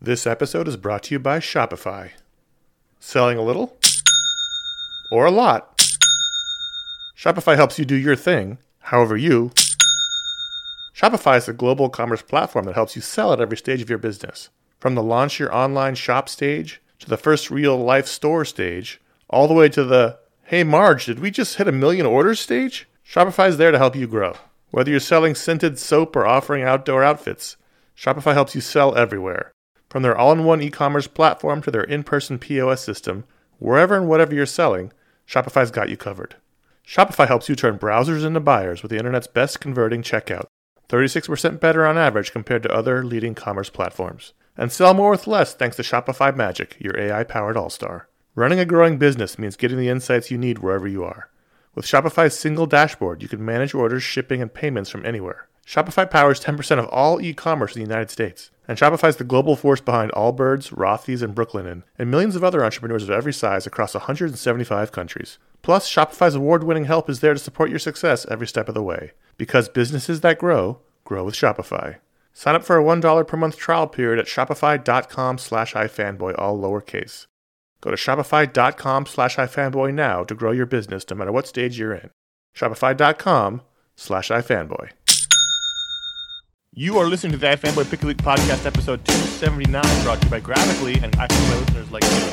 This episode is brought to you by Shopify. Selling a little? Or a lot? Shopify helps you do your thing, however you. Shopify is a global commerce platform that helps you sell at every stage of your business. From the launch your online shop stage, to the first real-life store stage, all the way to the, hey Marge, did we just hit 1 million orders stage? Shopify is there to help you grow. Whether you're selling scented soap or offering outdoor outfits, Shopify helps you sell everywhere. From their all-in-one e-commerce platform to their in-person POS system, wherever and whatever you're selling, Shopify's got you covered. Shopify helps you turn browsers into buyers with the internet's best converting checkout, 36% better on average compared to other leading commerce platforms. And sell more with less thanks to Shopify Magic, your AI-powered all-star. Running a growing business means getting the insights you need wherever you are. With Shopify's single dashboard, you can manage orders, shipping, and payments from anywhere. Shopify powers 10% of all e-commerce in the United States. And Shopify's the global force behind Allbirds, Rothy's, and Brooklinen, and millions of other entrepreneurs of every size across 175 countries. Plus, Shopify's award-winning help is there to support your success every step of the way. Because businesses that grow, grow with Shopify. Sign up for a $1 per month trial period at shopify.com/ifanboy, all lowercase. Go to shopify.com/ifanboy now to grow your business no matter what stage you're in. Shopify.com/ifanboy. You are listening to the iFanboy Pick a Week podcast, episode 279, brought to you by Grammarly and iFanboy listeners like you.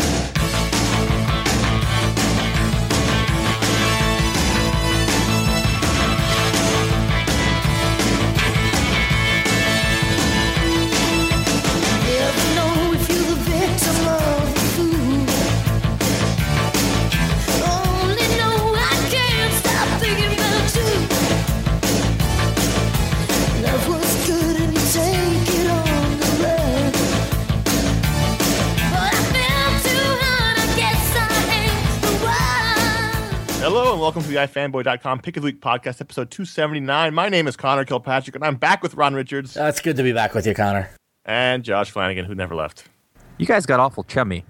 Hello and welcome to the iFanboy.com Pick of the Week podcast, episode 279. My name is Connor Kilpatrick, and I'm back with Ron Richards. It's good to be back with you, Connor. And Josh Flanagan, who never left. You guys got awful chummy.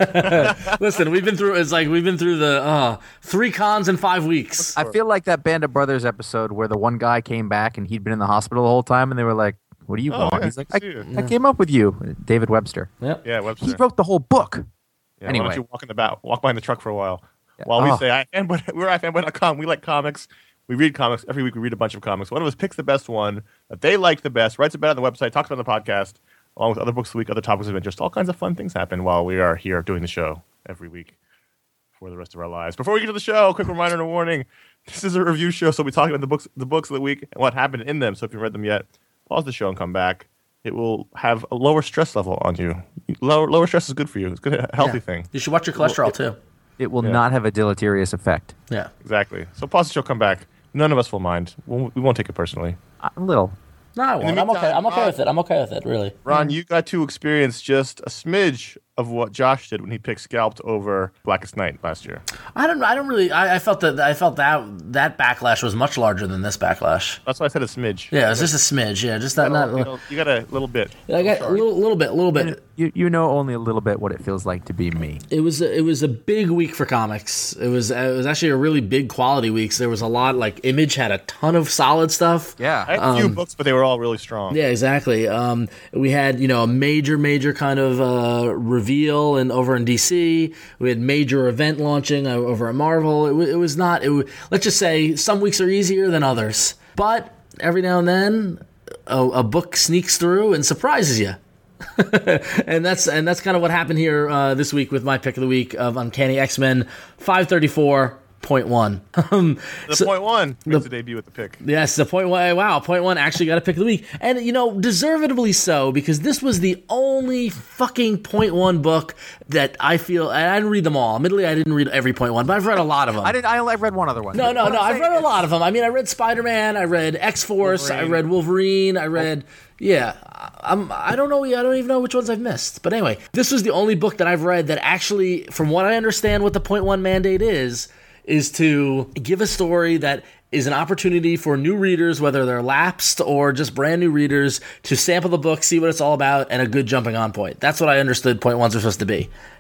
Listen, we've been through the 3 cons in 5 weeks. I feel like that Band of Brothers episode where the one guy came back and he'd been in the hospital the whole time, and they were like, "What do you want?" Yeah, He's like, I came up with you, David Webster. Yep. Yeah, Webster. He wrote the whole book. Yeah, anyway, why don't you walk behind the truck for a while? Yeah. While we say we're iFanboy.com. We like comics. We read comics. Every week we read a bunch of comics. One of us picks the best one that they like the best, writes about it on the website, talks about it on the podcast, along with other books of the week, other topics of interest. All kinds of fun things happen while we are here doing the show every week for the rest of our lives. Before we get to the show, a quick reminder and a warning. This is a review show, so we'll be talking about the books of the week and what happened in them. So if you haven't read them yet, pause the show and come back. It will have a lower stress level on you. Lower stress is good for you. It's a healthy thing. You should watch your cholesterol, too. it will not have a deleterious effect. Yeah. Exactly. So pause the show, come back. None of us will mind. We won't take it personally. A little. No, I won't. I'm okay. I'm okay with it. I'm okay with it, really. Ron, you got to experience just a smidge of what Josh did when he picked Scalped over Blackest Night last year. I don't really. I felt that backlash was much larger than this backlash. That's why I said a smidge. Yeah, it was just a smidge. Yeah, just that. You got a little bit. I got a little bit. You know only a little bit what it feels like to be me. It was a big week for comics. It was actually a really big quality week. So there was a lot. Like Image had a ton of solid stuff. Yeah, I had a few books, but they were all really strong. Yeah, exactly. We had a major kind of reveal and over in DC. We had major event launching over at Marvel. Let's just say some weeks are easier than others, but every now and then a book sneaks through and surprises you. and that's kind of what happened here this week with my pick of the week of Uncanny X-Men 534.1. Point one makes a debut with the pick. Yes, the point one. Wow, point one actually got a pick of the week, and deservedly so, because this was the only fucking point one book that I feel. And I didn't read them all. Admittedly, I didn't read every point one, but I've read a lot of them. I've read one other one. No. I've read a lot of them. I mean, I read Spider-Man. I read X-Force. I read Wolverine. I read. Yeah, I don't know. I don't even know which ones I've missed. But anyway, this was the only book that I've read that actually, from what I understand, what the point one mandate is to give a story that is an opportunity for new readers, whether they're lapsed or just brand new readers, to sample the book, see what it's all about, and a good jumping on point. That's what I understood point ones are supposed to be.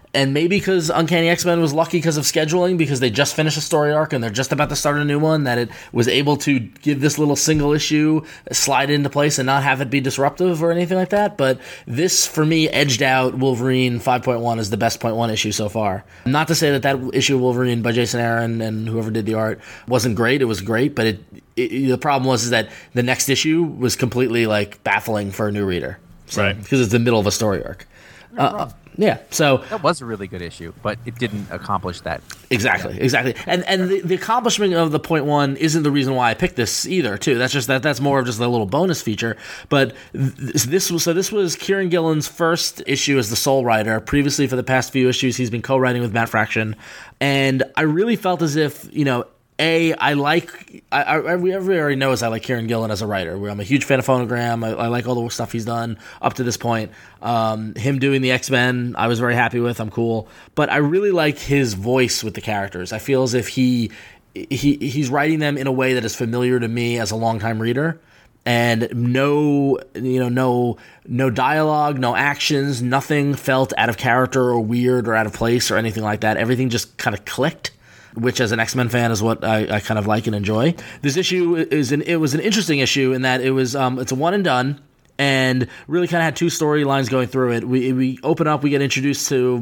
And maybe because Uncanny X-Men was lucky because of scheduling, because they just finished a story arc and they're just about to start a new one, that it was able to give this little single issue slide into place and not have it be disruptive or anything like that. But this, for me, edged out Wolverine 5.1 as the best .1 issue so far. Not to say that issue of Wolverine by Jason Aaron and whoever did the art wasn't great. It was great, but the problem was that the next issue was completely like baffling for a new reader. So, right. Because it's the middle of a story arc. Yeah, so that was a really good issue, but it didn't accomplish that. Exactly. And the accomplishment of the .1 isn't the reason why I picked this either, too. That's just that's more of just a little bonus feature. But this was Kieran Gillen's first issue as the sole writer. Previously, for the past few issues, he's been co-writing with Matt Fraction, and I really felt as if, you know, everybody already knows I like Kieran Gillen as a writer. I'm a huge fan of Phonogram. I like all the stuff he's done up to this point. Him doing the X-Men, I was very happy with. I'm cool. But I really like his voice with the characters. I feel as if he's writing them in a way that is familiar to me as a longtime reader. And no dialogue, no actions, nothing felt out of character or weird or out of place or anything like that. Everything just kind of clicked, which as an X-Men fan is what I kind of like and enjoy. This issue it was an interesting issue in that it's a one and done, and really kind of had two storylines going through it. We open up, we get introduced to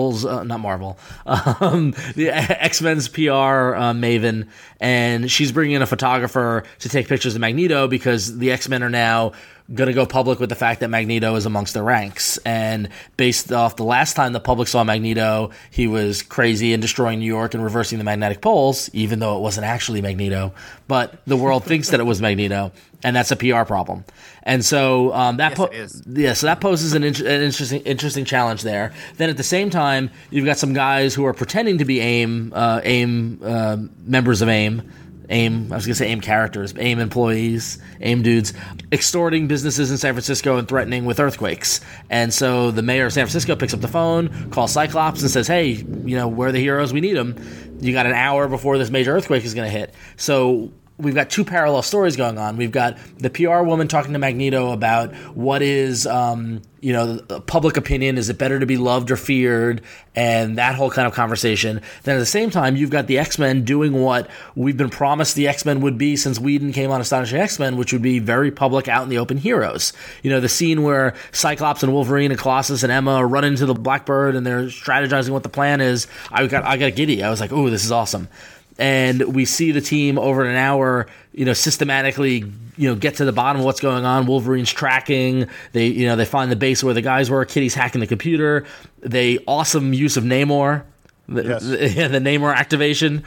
the X-Men's PR maven, and she's bringing in a photographer to take pictures of Magneto because the X-Men are now going to go public with the fact that Magneto is amongst their ranks. And based off the last time the public saw Magneto, he was crazy and destroying New York and reversing the magnetic poles, even though it wasn't actually Magneto. But the world thinks that it was Magneto, and that's a PR problem. And so that poses an interesting challenge there. Then at the same time, you've got some guys who are pretending to be members of AIM. I was going to say AIM characters, AIM employees, AIM dudes, extorting businesses in San Francisco and threatening with earthquakes. And so the mayor of San Francisco picks up the phone, calls Cyclops and says, hey, we're the heroes, we need them. You got an hour before this major earthquake is going to hit. So we've got two parallel stories going on. We've got the PR woman talking to Magneto about what is, public opinion. Is it better to be loved or feared? And that whole kind of conversation. Then at the same time, you've got the X-Men doing what we've been promised the X-Men would be since Whedon came on Astonishing X-Men, which would be very public, out in the open heroes. The scene where Cyclops and Wolverine and Colossus and Emma run into the Blackbird and they're strategizing what the plan is. I got giddy. I was like, ooh, this is awesome. And we see the team over an hour, systematically, get to the bottom of what's going on. Wolverine's tracking. They find the base where the guys were. Kitty's hacking the computer. Awesome use of Namor. The Namor activation.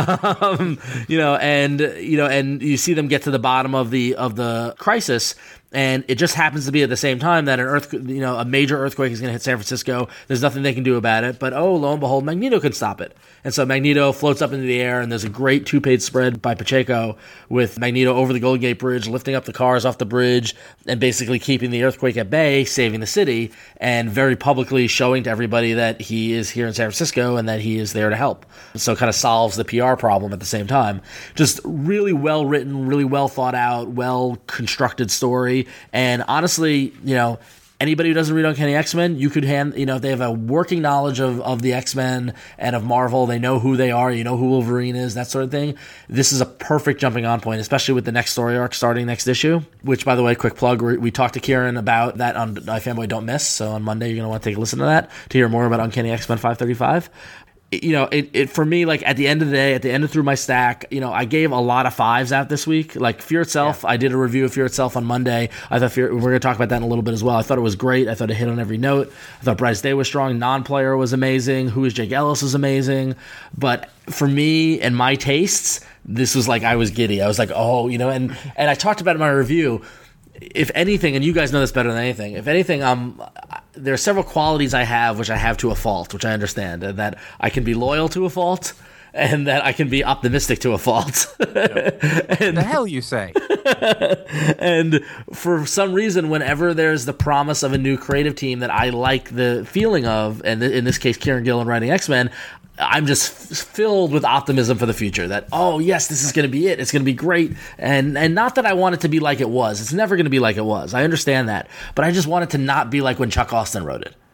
And you see them get to the bottom of the crisis. And it just happens to be at the same time that a major earthquake is going to hit San Francisco. There's nothing they can do about it. But lo and behold, Magneto can stop it. And so Magneto floats up into the air, and there's a great two-page spread by Pacheco with Magneto over the Golden Gate Bridge, lifting up the cars off the bridge, and basically keeping the earthquake at bay, saving the city, and very publicly showing to everybody that he is here in San Francisco and that he is there to help. So it kind of solves the PR problem at the same time. Just really well-written, really well-thought-out, well-constructed story. And honestly, anybody who doesn't read Uncanny X-Men, you could if they have a working knowledge of the X-Men and of Marvel, they know who they are, who Wolverine is, that sort of thing. This is a perfect jumping on point, especially with the next story arc starting next issue, which, by the way, quick plug, we talked to Kieran about that on iFanboy Don't Miss, so on Monday you're going to want to take a listen to that to hear more about Uncanny X-Men 535. It for me, like at the end of the day, at the end of Through My Stack, I gave a lot of 5s out this week. Like Fear Itself, I did a review of Fear Itself on Monday. I thought we're going to talk about that in a little bit as well. I thought it was great. I thought it hit on every note. I thought Brightest Day was strong. Non-Player was amazing. Who is Jake Ellis was amazing. But for me and my tastes, this was like I was giddy. I was like, and I talked about it in my review. If anything, and you guys know this better than anything, if anything, there are several qualities I have which I have to a fault, which I understand, and that I can be loyal to a fault, and that I can be optimistic to a fault. And the hell you say? And for some reason, whenever there's the promise of a new creative team that I like the feeling of, and in this case, Kieran Gillen writing X-Men, I'm just filled with optimism for the future that, yes, this is going to be it. It's going to be great. And not that I want it to be like it was. It's never going to be like it was. I understand that. But I just want it to not be like when Chuck Austen wrote it.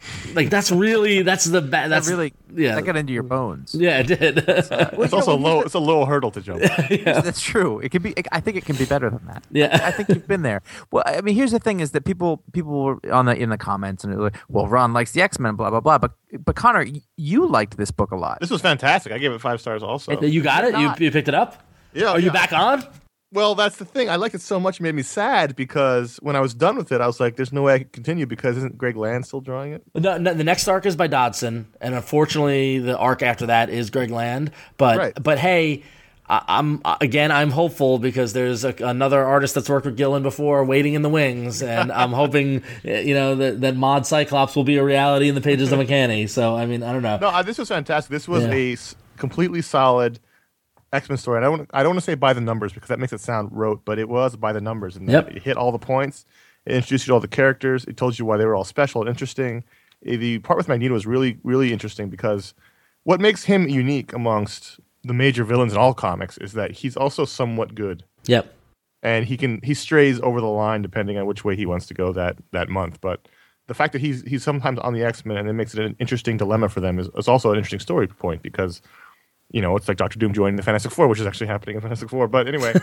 Like that's the that's really that got into your bones. Yeah, it did. It's also low. It's a low hurdle to jump. That's true. It can be. I think it can be better than that. Yeah. I think you've been there. Well, I mean, here's the thing: is that people were in the comments and like, well, Ron likes the X-Men, blah blah blah. But Connor, you liked this book a lot. This was fantastic. I gave it 5 stars. Also, You got it. You picked it up. Yeah. Are you back on? Well, that's the thing. I liked it so much, it made me sad because when I was done with it, I was like, "There's no way I can continue because isn't Greg Land still drawing it?" No, the next arc is by Dodson, and unfortunately, the arc after that is Greg Land. But hey, I'm hopeful because there's another artist that's worked with Gillen before, waiting in the wings, and I'm hoping that Mod Cyclops will be a reality in the pages of Uncanny. So I mean, I don't know. No, this was fantastic. This was a completely solid X-Men story. And I don't want to say by the numbers because that makes it sound rote, but it was by the numbers. And it hit all the points. It introduced you to all the characters. It told you why they were all special and interesting. The part with Magneto was really, really interesting because what makes him unique amongst the major villains in all comics is that he's also somewhat good. Yep. And he strays over the line depending on which way he wants to go that month. But the fact that he's sometimes on the X-Men and it makes it an interesting dilemma for them is also an interesting story point because it's like Doctor Doom joining the Fantastic Four, which is actually happening in Fantastic Four. But anyway,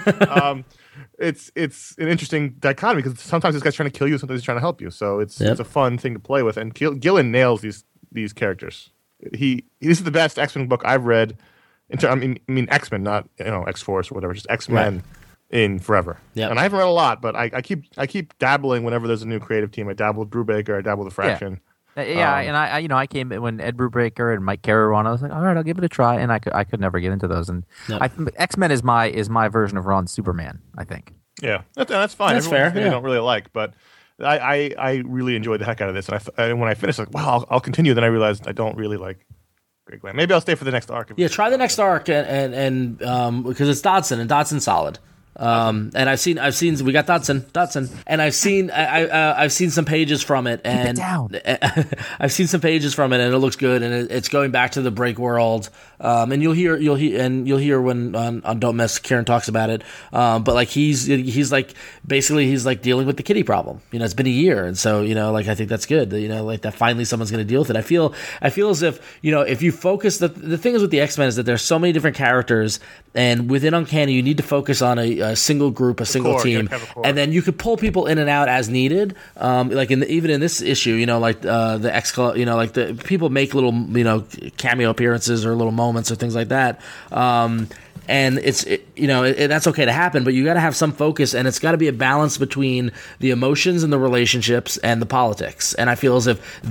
it's an interesting dichotomy because sometimes this guy's trying to kill you, sometimes he's trying to help you. So it's a fun thing to play with. And Gillen nails these characters. This is the best X-Men book I've read. I mean X-Men, not X-Force or whatever, just X-Men in forever. Yeah. And I haven't read a lot, but I keep dabbling whenever there's a new creative team. I dabble with Brubaker, I dabble with the Fraction. Yeah. And I came when Ed Brubaker and Mike Carey were on. I was like, all right, I'll give it a try, and I could never get into those. And X-Men is my version of Ron's Superman, I think. Yeah, that's fine. That's Everyone fair. I don't really like, but I really enjoyed the heck out of this. And when I finished, like, wow, I'll continue. Then I realized I don't really like Greg Land. Maybe I'll stay for the next arc. Yeah, try the next arc, and because it's Dodson, and Dodson's solid. And I've seen we got Dodson, and I've seen some pages from it, and keep it down. I've seen some pages from it, and it looks good, and it's going back to the break world. And you'll hear when on Don't Mess, Kieran talks about it. But like he's like basically he's like dealing with the kitty problem. It's been a year, and so like I think that's good. Like that finally someone's going to deal with it. I feel as if if you focus the thing is with the X-Men is that there's so many different characters, and within Uncanny you need to focus on a single group, a single team, and then you could pull people in and out as needed. Like even in this issue, like the X, like the people make little cameo appearances or little moments or things like that. And that's okay to happen, but you got to have some focus, and it's got to be a balance between the emotions and the relationships and the politics. And I feel as if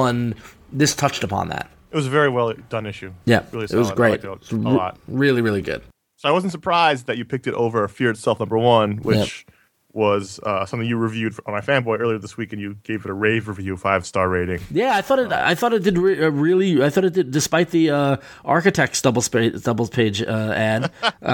this touched upon that. It was a very well done issue. Yeah, really it was great. I liked it a lot. Really, really good. So I wasn't surprised that you picked it over Fear Itself #1, which was something you reviewed on my Fanboy earlier this week, and you gave it a rave review, 5-star rating. Yeah, I thought it did really. I thought it did, despite the Architects double page ad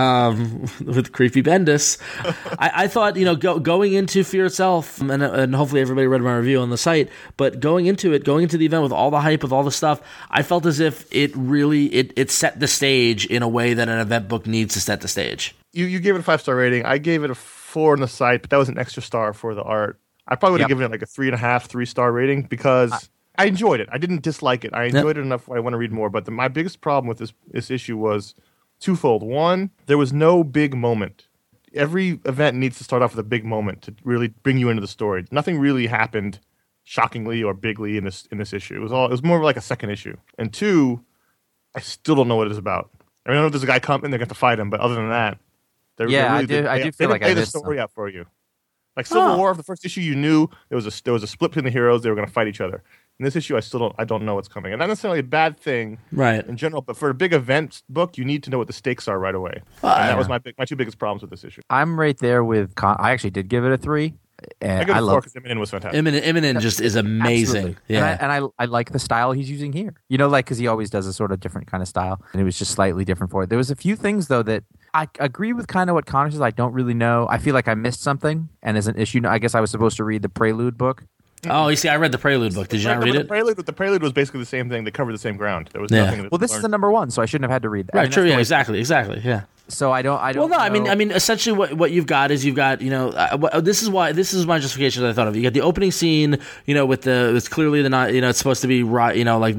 with Creepy Bendis. I thought going into Fear Itself, and hopefully everybody read my review on the site. But going into the event with all the hype, with all the stuff, I felt as if it really it set the stage in a way that an event book needs to set the stage. You gave it a 5-star rating. I gave it a 4 on the site, but that was an extra star for the art. I probably would have given it like a 3.5, 3-star rating because I enjoyed it. I didn't dislike it. I enjoyed it enough. I want to read more. But my biggest problem with this issue was twofold. One, there was no big moment. Every event needs to start off with a big moment to really bring you into the story. Nothing really happened shockingly or bigly in this issue. It was more like a second issue. And two, I still don't know what it is about. I know there's a guy coming, they're going to fight him, but other than that, I do feel like I missed the story out for you. Like Civil War, the first issue, you knew there was a split between the heroes. They were going to fight each other. In this issue, I don't know what's coming, and not necessarily a bad thing, right? In general, but for a big event book, you need to know what the stakes are right away. And that was my two biggest problems with this issue. I'm right there with. I actually did give it a 3. And I give it a 4 because Immonen was fantastic. Immonen just is amazing. Absolutely. Yeah, and I like the style he's using here. Because he always does a sort of different kind of style, and it was just slightly different for it. There was a few things though that I agree with kind of what Connor says. I don't really know. I feel like I missed something, and as an issue, I guess I was supposed to read the Prelude book. Oh, you see, I read the Prelude book. Did you not read it? The Prelude was basically the same thing. They covered the same ground. There was nothing. Well, this is the #1, so I shouldn't have had to read that. Right, true. Yeah, exactly. Yeah. So I don't. Well, no, know. I mean, essentially, what you've got is this is my justification that I thought of. You got the opening scene, with it's clearly it's supposed to be like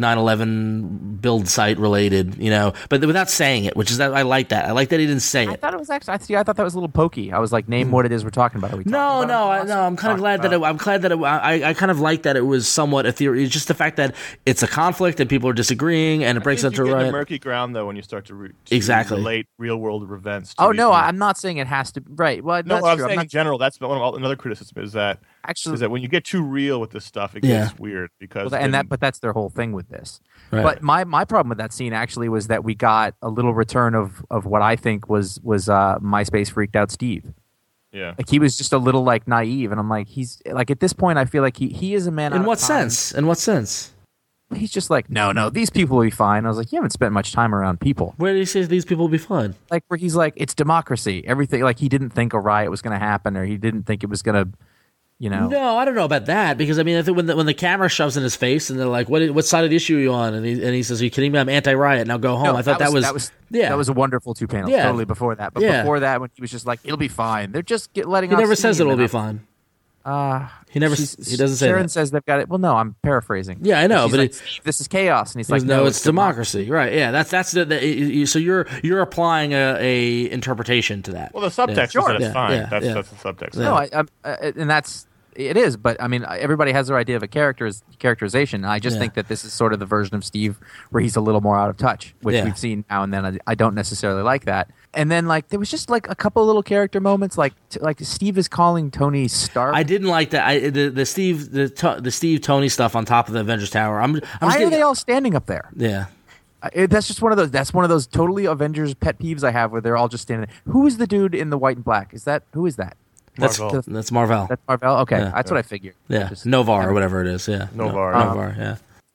9/11 build site related, but without saying it, which is that I like that. I like that he didn't say it. I thought it was actually. I thought that was a little pokey. I was like, name what it is we're talking about. Are we talking about it? I'm kind of glad that I kind of like that it was somewhat a theory. It's just the fact that it's a conflict and people are disagreeing, and it breaks into a riot. murky ground though when you start to exactly relate real world events. Oh no, I'm not saying it has to. Right. Well, no, that's I'm true. saying in general. That's another criticism is that when you get too real with this stuff, it gets weird because but that's their whole thing with this. Right. But my problem with that scene actually was that we got a little return of what I think was MySpace freaked out Steve. Yeah, like he was just a little like naive, and I'm like, he's like at this point I feel like he is a man. In what sense? In what sense? He's just like, no, these people will be fine. I was like, you haven't spent much time around people. Where did he say these people will be fine? Like where he's like, it's democracy. Everything, like he didn't think a riot was going to happen, or he didn't think it was going to, No, I don't know about that because I mean, I think when the camera shoves in his face and they're like, what side of the issue are you on? And he says, are you kidding me? I'm anti-riot. Now go home. No, I thought that was that was a wonderful 2 panels. Yeah. Totally before that, but before that, when he was just like, it'll be fine. They're just letting. He off never steam, says it'll be fine. He doesn't say Sharon that. says they've got it. Well, no, I'm paraphrasing. Yeah, I know, She's but like, this is chaos, and he's like, no, it's democracy. Right? Yeah, that's so you're applying a interpretation to that. Well, the subtext is that it's fine. Yeah, that's the subtext. No, and that's it is. But I mean, everybody has their idea of a characterization. And I just think that this is sort of the version of Steve where he's a little more out of touch, which we've seen now and then. I don't necessarily like that. And then, like, there was just like a couple of little character moments, like Steve is calling Tony Stark. I didn't like that. The Steve Tony stuff on top of the Avengers Tower. Why are they all standing up there? Yeah, that's just one of those. That's one of those totally Avengers pet peeves I have, where they're all just standing there. Who is the dude in the white and black? Who is that? That's Marvel. That's Marvel. Okay, yeah. That's what I figured. Yeah, Novar or whatever it is. Yeah, Novar. Novar. Yeah.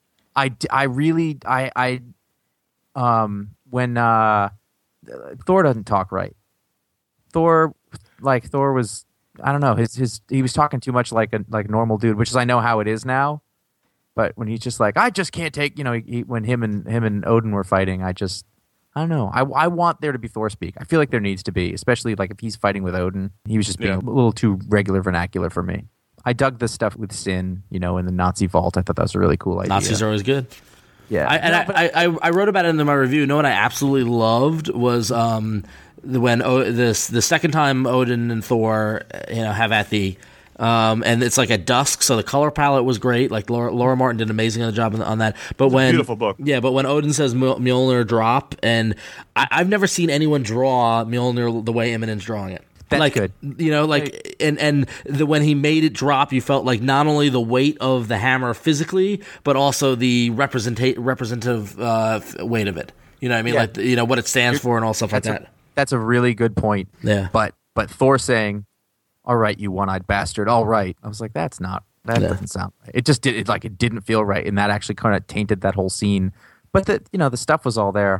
When Thor doesn't talk right. Thor was, I don't know, he was talking too much like a normal dude, which is I know how it is now. But when he's just like, I just can't take, when him and Odin were fighting, I don't know. I want there to be Thor speak. I feel like there needs to be, especially like if he's fighting with Odin. He was just being a little too regular vernacular for me. I dug the stuff with Sin, in the Nazi vault. I thought that was a really cool idea. Nazis are always good. Yeah, I wrote about it in my review. You know what I absolutely loved was when the second time Odin and Thor have at the and it's like at dusk, so the color palette was great. Like Laura Martin did an amazing job on that. But when beautiful book, but when Odin says Mjolnir drop, and I've never seen anyone draw Mjolnir the way Eminent's drawing it. That's good. And when he made it drop, you felt like not only the weight of the hammer physically, but also the representative weight of it. You know what I mean? Yeah. Like what it stands for and all stuff like that. That's a really good point. Yeah. But Thor saying, "All right, you one-eyed bastard. All right," I was like, that doesn't sound right. It just it didn't feel right, and that actually kind of tainted that whole scene. But the stuff was all there.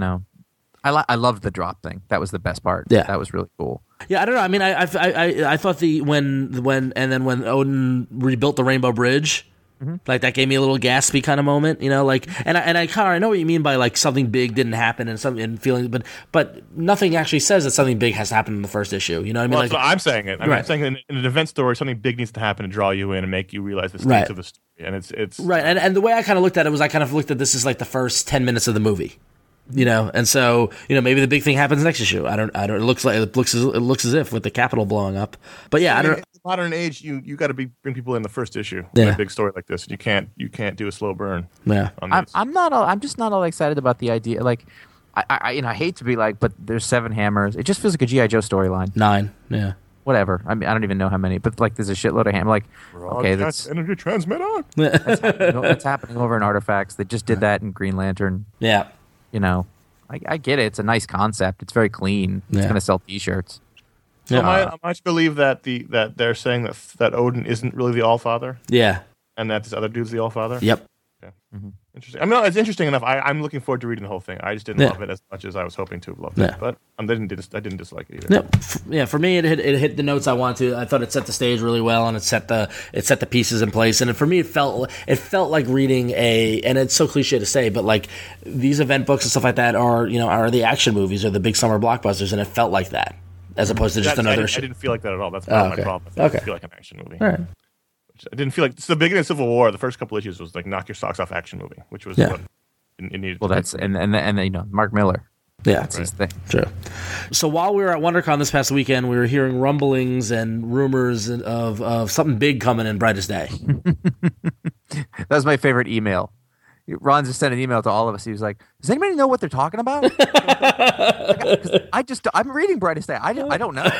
I loved the drop thing. That was the best part. Yeah. That was really cool. Yeah, I don't know. I mean, I thought when Odin rebuilt the Rainbow Bridge, like that gave me a little gaspy kind of moment, and I know what you mean by like something big didn't happen and feeling, but nothing actually says that something big has happened in the first issue. You know what I mean? Well, that's what I'm saying. I'm saying in an event story, something big needs to happen to draw you in and make you realize the stakes of the story, and it's right. And the way I kind of looked at it was I kind of looked at this as like the first 10 minutes of the movie. And so maybe the big thing happens next issue. I don't. It looks as if with the Capitol blowing up. But yeah, I don't. In the modern age, you got to bring people in the first issue. In a big story like this, you can't do a slow burn. Yeah, I'm just not all excited about the idea. Like, I hate to be like, but there's 7 hammers. It just feels like a GI Joe storyline. 9. Yeah. Whatever. I mean, I don't even know how many, but like, there's a shitload of hammers. Like, okay, that's energy transmitter. That's happening over in Artifacts. They just did that in Green Lantern. Yeah. I get it. It's a nice concept. It's very clean. It's going to sell T-shirts. So am I to believe that they're saying that Odin isn't really the Allfather? Yeah. And that this other dude's the Allfather? Yep. Okay. Interesting. I mean, it's interesting enough. I'm looking forward to reading the whole thing. I just didn't love it as much as I was hoping to have loved it. But I didn't dislike it either. Yeah, for me, it hit the notes I wanted to. I thought it set the stage really well, and it set the pieces in place. And for me, it felt like reading and it's so cliche to say, but like these event books and stuff like that are the action movies or the big summer blockbusters, and it felt like that as opposed to just another. I didn't feel like that at all. That's part of my problem. I didn't feel like an action movie. All right. I didn't feel like it's the beginning of Civil War. The first couple issues was like knock your socks off action movie, which was what it needed. Well, that's and Mark Miller. Yeah, that's his thing. True. So while we were at WonderCon this past weekend, we were hearing rumblings and rumors of something big coming in Brightest Day. That was my favorite email. Ron just sent an email to all of us. He was like, "Does anybody know what they're talking about?" I'm reading Brightest Day. I don't know.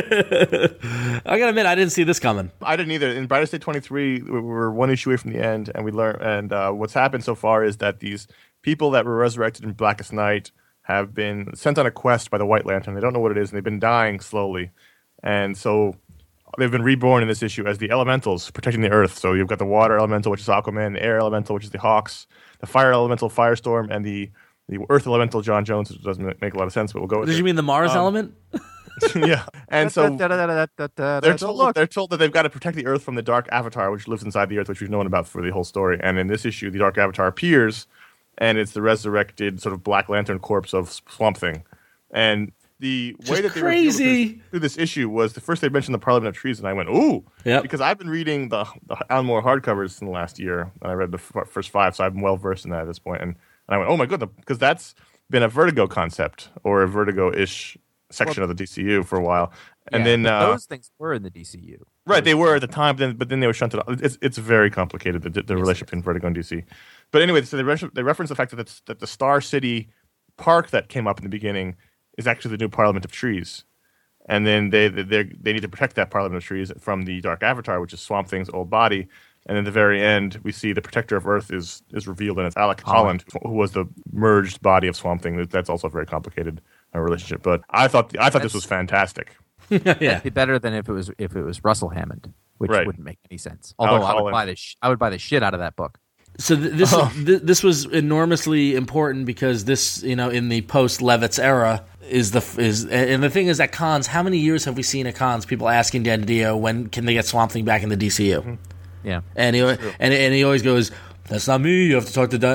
I gotta admit, I didn't see this coming. I didn't either. In Brightest Day 23, we were one issue away from the end, and we learned. And what's happened so far is that these people that were resurrected in Blackest Night have been sent on a quest by the White Lantern. They don't know what it is, and they've been dying slowly. And so they've been reborn in this issue as the elementals protecting the Earth. So you've got the water elemental, which is Aquaman, the air elemental, which is the Hawks, the fire elemental, Firestorm, and the Earth elemental, John Jones, which doesn't make a lot of sense, but we'll go with it. Did you mean the Mars element? Yeah. And so they're told that they've got to protect the Earth from the Dark Avatar, which lives inside the Earth, which we've known about for the whole story. And in this issue, the Dark Avatar appears, and it's the resurrected sort of Black Lantern corpse of Swamp Thing. And the way that they crazy through this issue was the first they mentioned the Parliament of Trees, and I went, ooh, because I've been reading the Alan Moore hardcovers in the last year, and I read the first 5, so I'm well versed in that at this point. And I went, oh my goodness, because that's been a Vertigo concept or a Vertigo-ish section of the DCU for a while. And then those things were in the DCU, right? They were at the time, but then they were shunted off. It's very complicated the relationship between Vertigo and DC. But anyway, so they reference the fact that the Star City park that came up in the beginning is actually the new Parliament of Trees, and then they need to protect that Parliament of Trees from the Dark Avatar, which is Swamp Thing's old body. And at the very end, we see the Protector of Earth is revealed, and it's Alec Holland, who was the merged body of Swamp Thing. That's also a very complicated relationship. But I thought this was fantastic. It'd be better than if it was Russell Hammond, which wouldn't make any sense. Alec Although I would buy the shit out of that book. So this was enormously important because this, in the post Levitz era is and the thing is at cons, how many years have we seen at cons people asking Dan DiDio when can they get Swamp Thing back in the DCU? Mm-hmm. Yeah, and he always goes, "That's not me. You have to talk to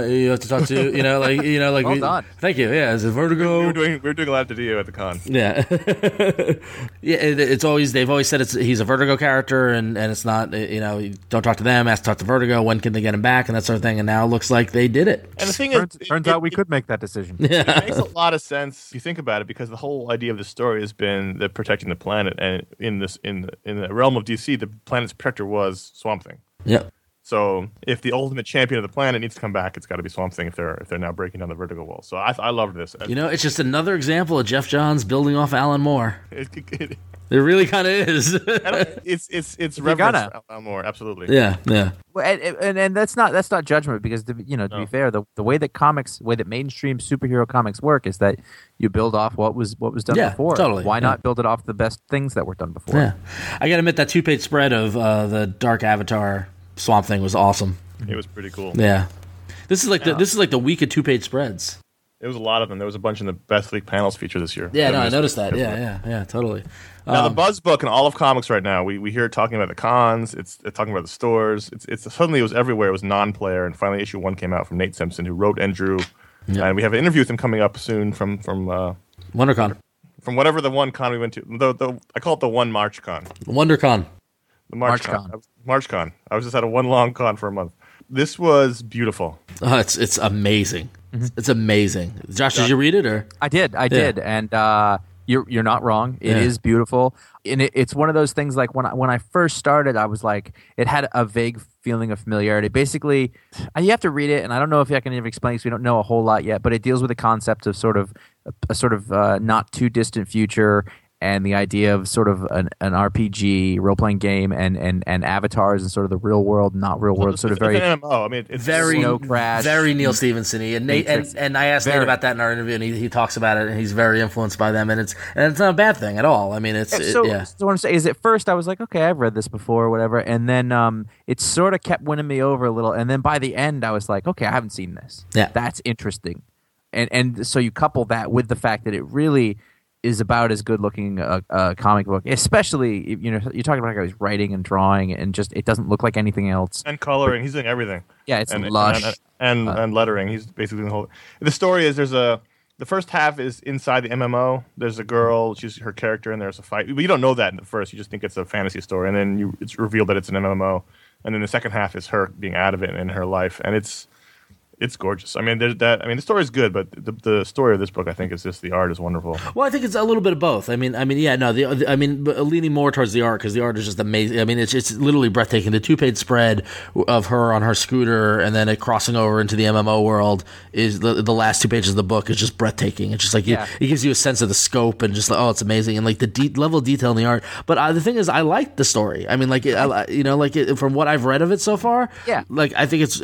like well done. Thank you. Yeah, it's a Vertigo. We were doing a lot of DiDio at the con. Yeah, yeah. They've always said he's a Vertigo character, and it's not. Don't talk to them. Ask to talk to Vertigo. When can they get him back, and that sort of thing. And now it looks like they did it. And the thing turns out we could make that decision. Yeah. It makes a lot of sense if you think about it, because the whole idea of the story has been that protecting the planet, and in the realm of DC, the planet's protector was Swamp Thing. Yeah. So if the ultimate champion of the planet needs to come back, it's got to be Swamp Thing if they're now breaking down the Vertigo wall. So I loved this. It's just another example of Jeff Johns building off Alan Moore. It really kind of is. It's reverence for Alan Moore, absolutely. Yeah. Well, and that's not judgment, because to be fair, the way that mainstream superhero comics work is that you build off what was done before. Totally. Why not build it off the best things that were done before? Yeah, I gotta admit that 2-page spread of the Dark Avatar Swamp Thing was awesome. It was pretty cool. Yeah, this is like the week of 2-page spreads. There was a lot of them. There was a bunch in the Best League Panels feature this year. Yeah, I noticed that. Yeah, totally. Now the buzz book and all of comics right now, we hear it talking about the cons. It's talking about the stores. It's suddenly it was everywhere. It was non-player, and finally issue 1 came out from Nate Simpson, who wrote and drew. Yeah. And we have an interview with him coming up soon from WonderCon. From whatever the one con we went to. I call it the one March con. WonderCon. The March con. March con. I was just at a one long con for a month. This was beautiful. It's amazing. Mm-hmm. It's amazing. Josh, did you read it or? I did, and you're not wrong. It is beautiful, and it's one of those things. Like when I first started, I was like, it had a vague feeling of familiarity. Basically, you have to read it, and I don't know if I can even explain because we don't know a whole lot yet. But it deals with the concept of sort of not too distant future, and the idea of sort of an RPG role playing game and avatars and sort of the real world, not real world, sort of very it's an MMO. I mean, it's very Snow Crash. very Neil Stephenson-y. And Nate and I asked Nate about that in our interview, and he talks about it, and he's very influenced by them, and it's not a bad thing at all. I mean, So what I'm saying is, at first I was like, okay, I've read this before, or whatever, and then it sort of kept winning me over a little, and then by the end I was like, okay, I haven't seen this. Yeah, that's interesting, and so you couple that with the fact that it really is about as good looking a comic book, especially you're talking about a guy who's writing and drawing, and just it doesn't look like anything else. And coloring, he's doing everything. Yeah, it's and, lush and lettering. He's basically doing the whole. The story is the first half is inside the MMO. There's a girl, she's her character, and there's a fight. But you don't know that at first. You just think it's a fantasy story, and then it's revealed that it's an MMO. And then the second half is her being out of it in her life, and it's gorgeous. I mean, the story is good, but the story of this book, I think, is just the art is wonderful. Well, I think it's a little bit of both. Leaning more towards the art, because the art is just amazing. I mean, it's literally breathtaking. The 2-page spread of her on her scooter, and then it crossing over into the MMO world is the last 2 pages of the book is just breathtaking. It's just like it gives you a sense of the scope and just like, oh, it's amazing, and like the level of detail in the art. But the thing is, I like the story. I mean, from what I've read of it so far, like I think it's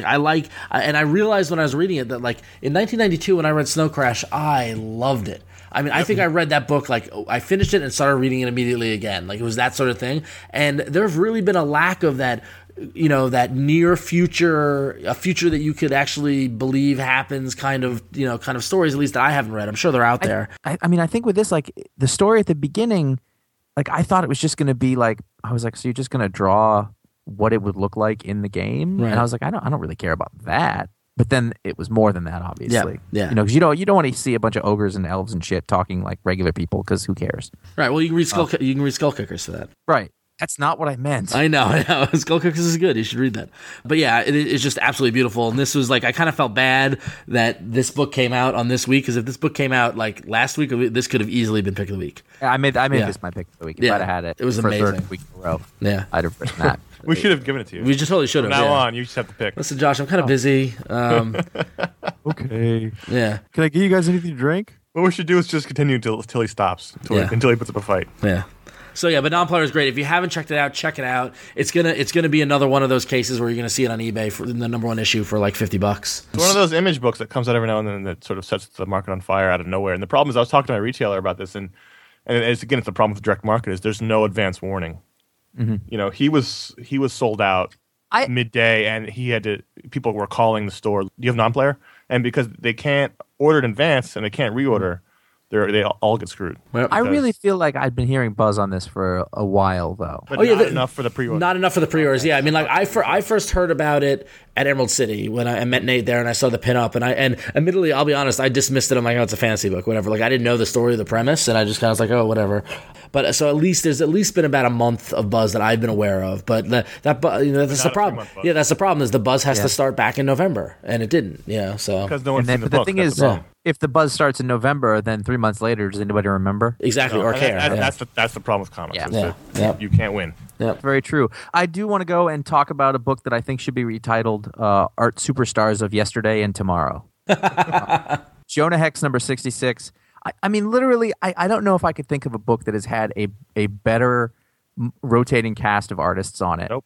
and I realized when I was reading it that, like, in 1992 when I read Snow Crash, I loved it. I mean, I think I read that book, like, I finished it and started reading it immediately again. Like, it was that sort of thing. And there's really been a lack of that, that near future, a future that you could actually believe happens kind of stories, at least that I haven't read. I'm sure they're out there. I mean, I think with this, like, the story at the beginning, like, I thought it was just going to be like, I was like, so you're just going to draw what it would look like in the game? Right. And I was like, I don't really care about that. But then it was more than that, obviously. Yeah. Because you don't want to see a bunch of ogres and elves and shit talking like regular people, because who cares? Right. Well, you can read Skull Kickers for that. Right. That's not what I meant. I know. Skull Kickers is good. You should read that. But yeah, it's just absolutely beautiful. And this was like, I kind of felt bad that this book came out on this week, because if this book came out like last week, this could have easily been pick of the week. I made this my pick of the week. If I'd have had it, it was for amazing. a third week in a row. Yeah, I'd have written that. We should have given it to you. We just totally should have. From now on, you just have to pick. Listen, Josh, I'm kind of busy. Okay. Yeah. Can I give you guys anything to drink? What we should do is just continue until he stops, until he puts up a fight. Yeah. So yeah, but Non-Player is great. If you haven't checked it out, check it out. It's gonna be another one of those cases where you're gonna see it on eBay for the #1 issue for like $50. It's one of those image books that comes out every now and then that sort of sets the market on fire out of nowhere. And the problem is, I was talking to my retailer about this, and it's the problem with direct market is there's no advance warning. Mm-hmm. He was sold out midday, and people were calling the store. Do you have Non-Player? And because they can't order in advance and they can't reorder, they all get screwed. I really feel like I've been hearing buzz on this for a while, though. But not enough for the pre-orders. Not enough for the pre-orders. Yeah, I mean, like I first heard about it at Emerald City when I met Nate there, and I saw the pinup, and admittedly, I'll be honest, I dismissed it. I'm like, oh, it's a fantasy book, whatever. Like I didn't know the story, the premise, and I just kind of was like, oh, whatever. But so there's at least been about a month of buzz that I've been aware of. But that's the problem. Yeah, that's the problem is the buzz has to start back in November, and it didn't. So because no one's seen the book. The thing is, if the buzz starts in November, then 3 months later, does anybody remember? Exactly, or care. That's the problem with comics. Yeah. You can't win. Yeah, very true. I do want to go and talk about a book that I think should be retitled "Art Superstars of Yesterday and Tomorrow." Jonah Hex number 66. I mean, literally, I don't know if I could think of a book that has had a better rotating cast of artists on it. Nope.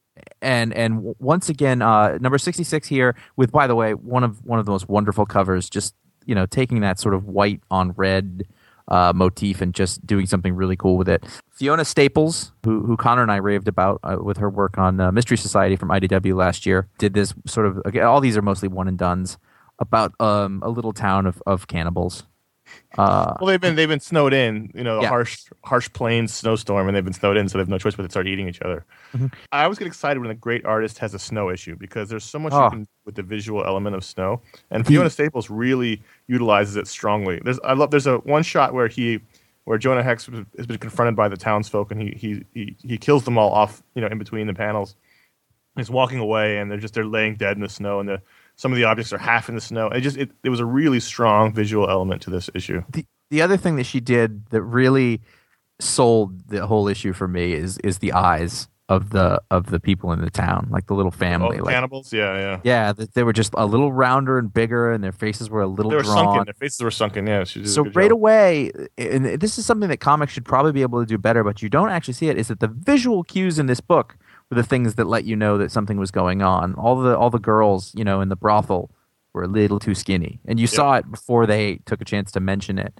And once again, number 66 here with, by the way, one of the most wonderful covers. Just taking that sort of white on red motif and just doing something really cool with it. Fiona Staples, who Connor and I raved about with her work on Mystery Society from IDW last year, did this sort of. All these are mostly one and dones about a little town of cannibals. Well, they've been snowed in, a harsh plains snowstorm, and they've been snowed in, so they have no choice but to start eating each other. Mm-hmm. I always get excited when a great artist has a snow issue because there's so much you can do with the visual element of snow, and Fiona Staples really utilizes it strongly. There's a one shot where Jonah Hex has been confronted by the townsfolk, and he kills them all off, in between the panels. He's walking away, and they're laying dead in the snow, and some of the objects are half in the snow. It was a really strong visual element to this issue. The other thing that she did that really sold the whole issue for me is the eyes. the people in the town, like the little family, like cannibals. Yeah. They were just a little rounder and bigger, and their faces were a little drawn. Sunken. Their faces were sunken. Yeah. So right away, and this is something that comics should probably be able to do better, but you don't actually see it. Is that the visual cues in this book were the things that let you know that something was going on. All the girls, in the brothel were a little too skinny, and you saw it before they took a chance to mention it.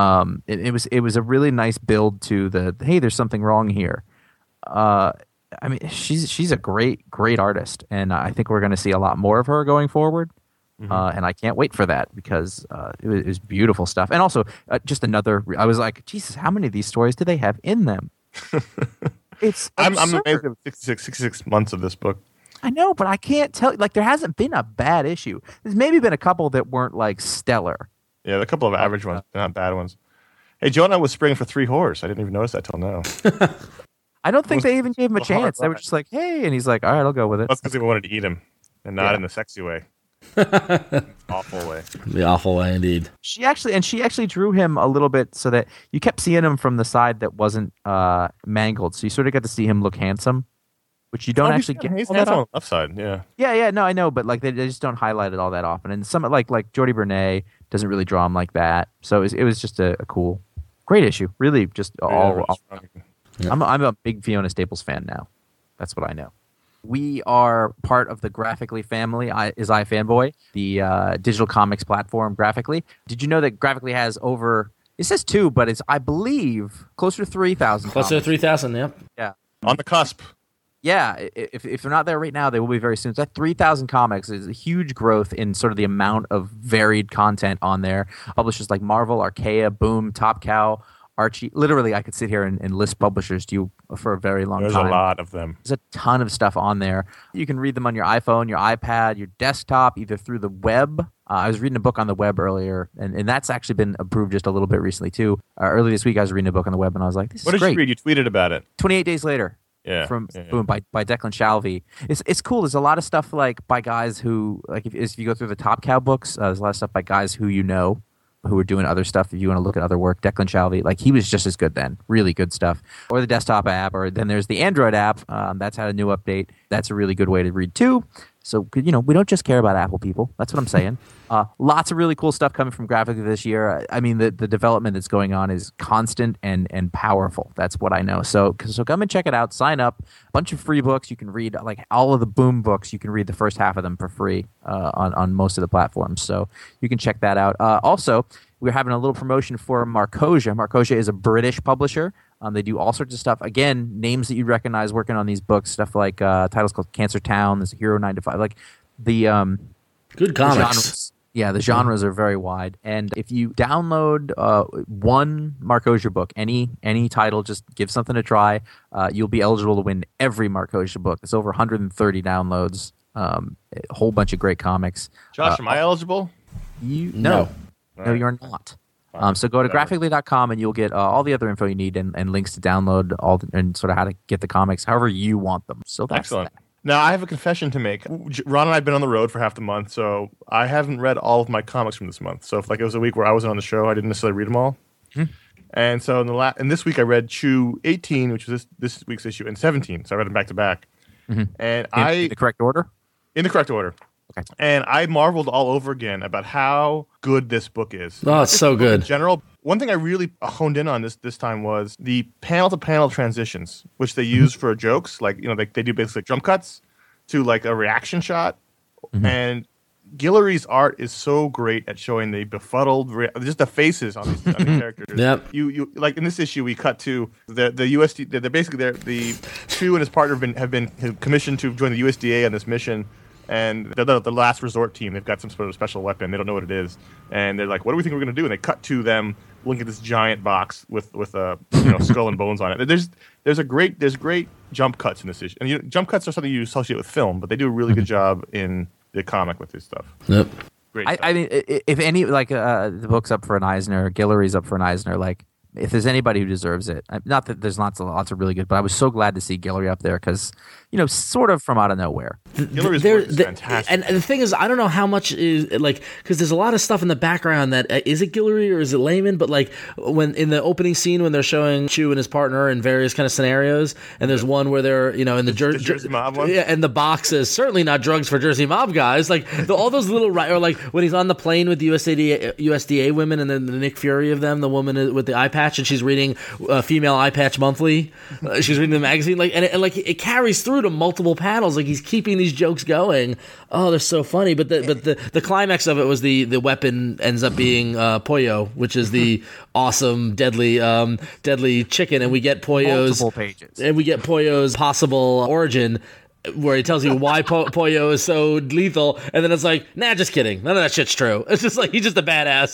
It was a really nice build to the hey, there's something wrong here. I mean, she's a great artist, and I think we're going to see a lot more of her going forward. And I can't wait for that because it was beautiful stuff. And also, just another. I was like, Jesus, how many of these stories do they have in them? I'm amazed at 66 months of this book. I know, but I can't tell. Like, there hasn't been a bad issue. There's maybe been a couple that weren't like stellar. Yeah, a couple of average ones, not bad ones. Hey, Jonah was springing for 3 horrors. I didn't even notice that till now. I don't think they even gave him a chance. They were just like, hey, and he's like, all right, I'll go with it. That's because they wanted to eat him, and not in the sexy way. Awful way. The awful way, indeed. She actually drew him a little bit so that you kept seeing him from the side that wasn't mangled. So you sort of got to see him look handsome, which you don't actually get. He's handsome on the left side, yeah. Yeah, no, I know, but like they just don't highlight it all that often. And some like Jordi Bernay doesn't really draw him like that. So it was just a cool, great issue. Really, just all. I'm a big Fiona Staples fan now. That's what I know. We are part of the Graphically family. Is iFanboy, the digital comics platform. Graphically. Did you know that Graphically has over? It says 2, but it's I believe closer to 3,000. Closer to 3,000. Yep. Yeah. On the cusp. Yeah, if they're not there right now, they will be very soon. So that 3,000 comics is a huge growth in sort of the amount of varied content on there. Publishers like Marvel, Archaea, Boom, Top Cow, Archie. Literally, I could sit here and list publishers to you for a very long time. There's a lot of them. There's a ton of stuff on there. You can read them on your iPhone, your iPad, your desktop, either through the web. I was reading a book on the web earlier, and that's actually been approved just a little bit recently, too. Early this week, I was reading a book on the web, and I was like, this is great. What did you read? You tweeted about it. 28 Days Later. Yeah, from Boom by Declan Shalvey. It's cool. There's a lot of stuff like by guys who like if you go through the Top Cow books, there's a lot of stuff by guys who who are doing other stuff. If you want to look at other work, Declan Shalvey, like he was just as good then. Really good stuff. Or the desktop app, or then there's the Android app. That's had a new update. That's a really good way to read too. So we don't just care about Apple people. That's what I'm saying. Lots of really cool stuff coming from Graphically this year. I mean, the development that's going on is constant and powerful. That's what I know. So come and check it out. Sign up. A bunch of free books. You can read like all of the Boom books. You can read the first half of them for free on most of the platforms. So you can check that out. Also, we're having a little promotion for Marcosia. Marcosia is a British publisher. They do all sorts of stuff. Again, names that you'd recognize working on these books. Stuff like titles called Cancer Town. There's Hero 9 to 5. Like the good comics. The genres are very wide. And if you download one Marcosia book, any title, just give something a try. You'll be eligible to win every Marcosia book. It's over 130 downloads. A whole bunch of great comics. Josh, am I eligible? No, you're not. So go to graphically.com and you'll get all the other info you need and links to download and sort of how to get the comics however you want them. So that's excellent. Now, I have a confession to make. Ron and I have been on the road for half the month, so I haven't read all of my comics from this month. So if it was a week where I wasn't on the show, I didn't necessarily read them all. Mm-hmm. And so in this week, I read Chew 18, which was this week's issue, and 17. So I read them back to back. Mm-hmm. And in the correct order? In the correct order. Okay. And I marveled all over again about how good this book is. Oh, it's so good. In general, one thing I really honed in on this time was the panel-to-panel transitions, which they use for jokes. Like, they do basically jump cuts to, like, a reaction shot. Mm-hmm. And Guillory's art is so great at showing the befuddled, just the faces on these characters. Yep. You like in this issue, we cut to the USD. They're basically the Chew and his partner have been commissioned to join the USDA on this mission. And they're the last resort team. They've got some sort of special weapon. They don't know what it is. And they're like, what do we think we're going to do? And they cut to them looking at this giant box with a skull and bones on it. There's great jump cuts in this issue. And jump cuts are something you associate with film, but they do a really good job in the comic with this stuff. Yep. Great. I mean, if any, like the book's up for an Eisner, Guillory's up for an Eisner, like if there's anybody who deserves it, not that there's lots of really good, but I was so glad to see Guillory up there because, sort of from out of nowhere. Guillory's work is fantastic. And the thing is, I don't know how much is because there's a lot of stuff in the background that is it Guillory or is it Layman? But when in the opening scene when they're showing Chew and his partner in various kind of scenarios, and there's one where they're in the Jersey Mob one, and the box says certainly not drugs for Jersey Mob guys. All those little or when he's on the plane with the USDA women, and then the Nick Fury of them, the woman with the eye patch, and she's reading Female Eye Patch Monthly. She's reading the magazine, it carries through to multiple panels. He's keeping these jokes going. Oh, they're so funny. But the climax of it was the weapon ends up being Pollo, which is the awesome deadly chicken, and we get Pollo's multiple pages, and we get Pollo's possible origin, where he tells you why Pollo is so lethal, and then it's nah, just kidding. None of that shit's true. It's just he's just a badass.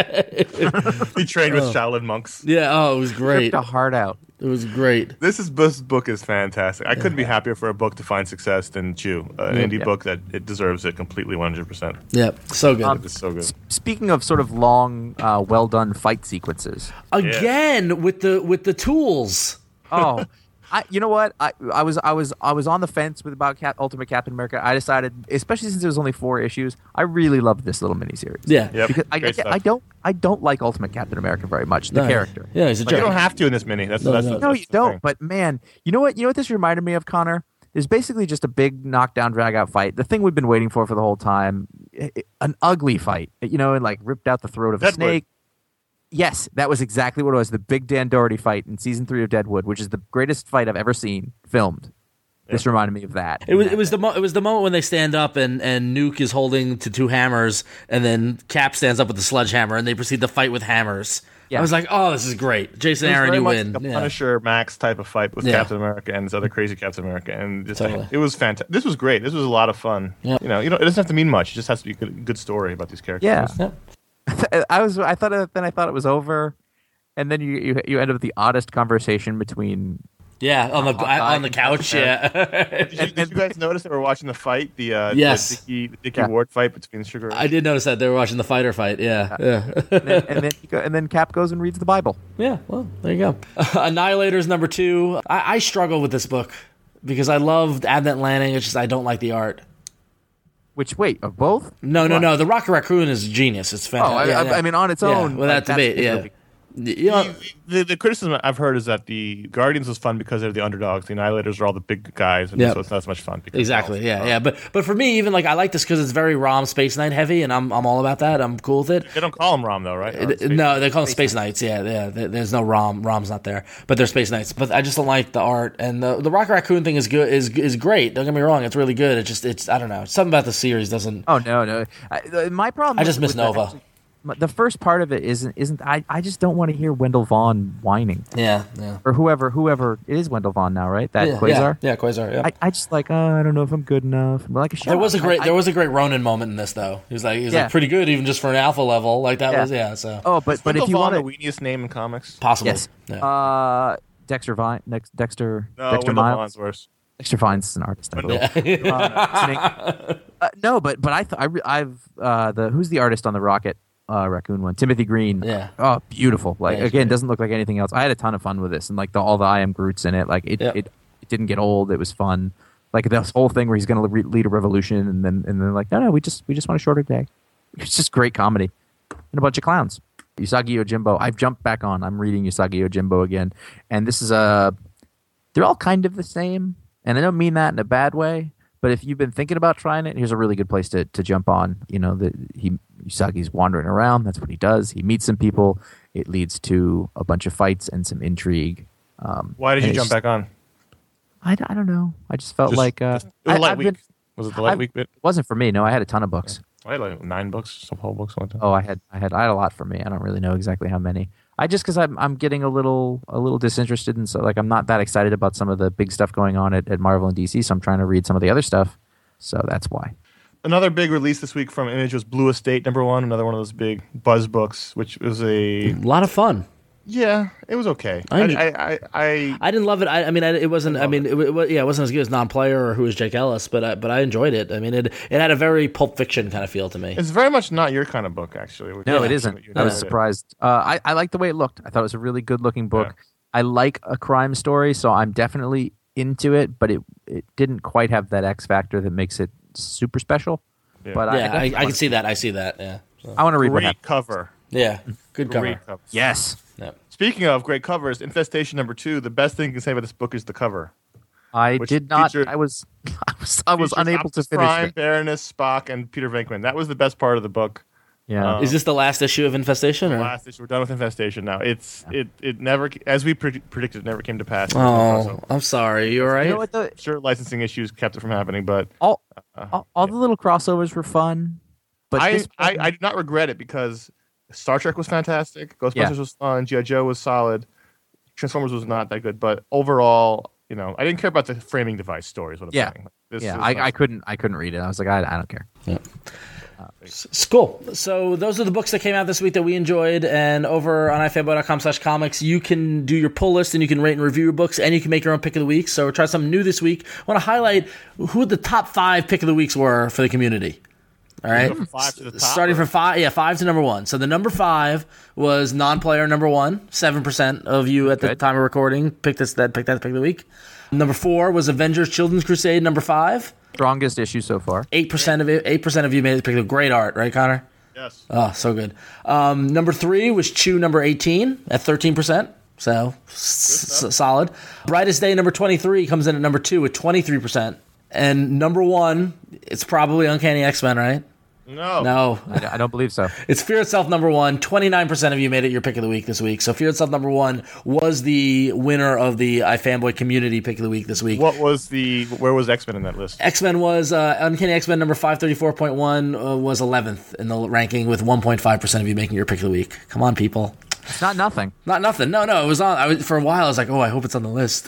It's he trained with Shaolin monks. Yeah, it was great. Ripped a heart out. It was great. This book is fantastic. I couldn't be happier for a book to find success than Chew, an indie book that it deserves it completely 100%. Yeah, so good. It's so good. Speaking of sort of long, well done fight sequences, again with the tools. Oh. You know what? I was on the fence about Ultimate Captain America. I decided, especially since it was only 4 issues, I really loved this little miniseries. Yeah, yep. Because I don't like Ultimate Captain America very much. The character. Yeah, he's a jerk. You don't have to in this mini. That's you don't. Thing. But man, you know what? You know what this reminded me of, Connor? There's basically just a big knockdown, drag out fight. The thing we've been waiting for the whole time. An ugly fight. And ripped out the throat of a snake. Yes, that was exactly what it was. The big Dan Doherty fight in season 3 of Deadwood, which is the greatest fight I've ever seen filmed. Yeah. This reminded me of that. It was the moment when they stand up and Nuke is holding to 2 hammers, and then Cap stands up with the sledgehammer, and they proceed to fight with hammers. Yeah. I was like, oh, this is great. Jason Aaron, you win. Like a Punisher Max type of fight with Captain America and this other crazy Captain America, and it was fantastic. This was great. This was a lot of fun. Yeah. It doesn't have to mean much. It just has to be a good story about these characters. Yeah. I thought it was over, and then you end up with the oddest conversation between on the couch. Did you guys notice that we're watching the fight? The Dickie Ward fight between Sugar. I did notice that they were watching the fighter fight. Yeah. and then Cap goes and reads the Bible. Yeah. Well, there you go. Annihilator's number 2. I struggle with this book because I loved Advent Landing. It's just I don't like the art. Which, of both? No. The Rocket Raccoon is genius. It's fantastic. I mean, on its own. Without debate, really, The criticism I've heard is that the Guardians was fun because they're the underdogs. The Annihilators are all the big guys, and so it's not as much fun. Exactly, But for me, even I like this because it's very ROM Space Knight heavy, and I'm all about that. I'm cool with it. They don't call them ROM though, right? No, they call them Space Knights. Yeah. There's no ROM. ROM's not there, but they're Space Knights. But I just don't like the art, and the Rocket Raccoon thing is good. Is great. Don't get me wrong. It's really good. It's I don't know. Something about the series doesn't. Oh no. My problem. I just miss Nova. The first part of it isn't. I just don't want to hear Wendell Vaughn whining. Yeah. Or whoever it is, Wendell Vaughn now, right? That Quasar. Yeah, Quasar. Yeah. I just I don't know if I'm good enough. There was a great Ronin moment in this though. He was like pretty good even just for an alpha level that was. So. Oh, but if you want the weeniest name in comics, possible. Yes. Yeah. Dexter Vine. Dexter. No, Dexter Wendell Miles. Vaughn's worse. Dexter Vine's an artist. No, but who's the artist on the Rocket Raccoon one? Timothy Green. Yeah. Oh, beautiful. Doesn't look like anything else. I had a ton of fun with this, and all the I Am Groots in it. It didn't get old. It was fun. This whole thing where he's going to lead a revolution, and then no, we just want a shorter day. It's just great comedy and a bunch of clowns. Usagi Yojimbo. I've jumped back on. I'm reading Usagi Yojimbo again, and this is they're all kind of the same, and I don't mean that in a bad way. But if you've been thinking about trying it, here's a really good place to jump on. Usagi's wandering around. That's what he does. He meets some people. It leads to a bunch of fights and some intrigue. Why did you jump back on? I don't know. I just felt like it was a light week. Was it the light week bit? It wasn't for me. No, I had a ton of books. I had 9 books, some whole books. Oh, I had a lot for me. I don't really know exactly how many. Because I'm getting a little disinterested, and so I'm not that excited about some of the big stuff going on at Marvel and DC. So I'm trying to read some of the other stuff. So that's why. Another big release this week from Image was Blue Estate #1, another one of those big buzz books, which was a lot of fun. Yeah, it was okay. I didn't love it. It wasn't. It wasn't as good as Non-Player or Who Is Jake Ellis, but I enjoyed it. I mean, it had a very Pulp Fiction kind of feel to me. It's very much not your kind of book, actually. No, it isn't. I was surprised. I liked the way it looked. I thought it was a really good looking book. Yeah. I like a crime story, so I'm definitely into it. But it didn't quite have that X factor that makes it super special. Yeah. But I can see that. I see that. Yeah. So. I want to read what happened. Cover. Yeah, good cover. Great cover. Yes. Yep. Speaking of great covers, Infestation #2. The best thing you can say about this book is the cover. I did not. I was unable to finish Prime, it. Baroness, Spock, and Peter Venkman. That was the best part of the book. Yeah. Is this the last issue of Infestation? Or? Last issue. We're done with Infestation now. It never, as we predicted, it never came to pass. Oh, I'm sorry. You all right? You know what? Sure, licensing issues kept it from happening, but all the little crossovers were fun. But I do not regret it because Star Trek was fantastic. Ghostbusters was fun. G.I. Joe was solid. Transformers was not that good, but overall, I didn't care about the framing device story. Is what I'm saying. I couldn't read it. I was like, I don't care. Yeah. It's cool. So those are the books that came out this week that we enjoyed. And over on ifanboy.com/comics, you can do your pull list and you can rate and review your books and you can make your own pick of the week. So try something new this week. I want to highlight who the top 5 pick of the weeks were for the community. All right. From 5 to the top, starting from 5. 5 to number 1. So the number 5 was Non-Player number 1. 7% of you at the time of recording picked that pick of the week. Number 4 was Avengers Children's Crusade number 5. Strongest issue so far. 8% of it. 8% of you made the pick. Great art, right, Connor? Yes. Oh, so good. Number 3 was Chew number 18 at 13%. So solid. Brightest Day number 23 comes in at number 2 at 23%. And number 1, it's probably Uncanny X-Men, right? No. I don't believe so. It's Fear Itself number 1. 29% of you made it your pick of the week this week. So Fear Itself number 1 was the winner of the iFanboy community pick of the week this week. Where was X-Men in that list? X-Men was, Uncanny X-Men number 534.1 was 11th in the ranking with 1.5% of you making your pick of the week. Come on, people. It's not nothing. Not nothing. No, it was on. For a while, I was like, I hope it's on the list.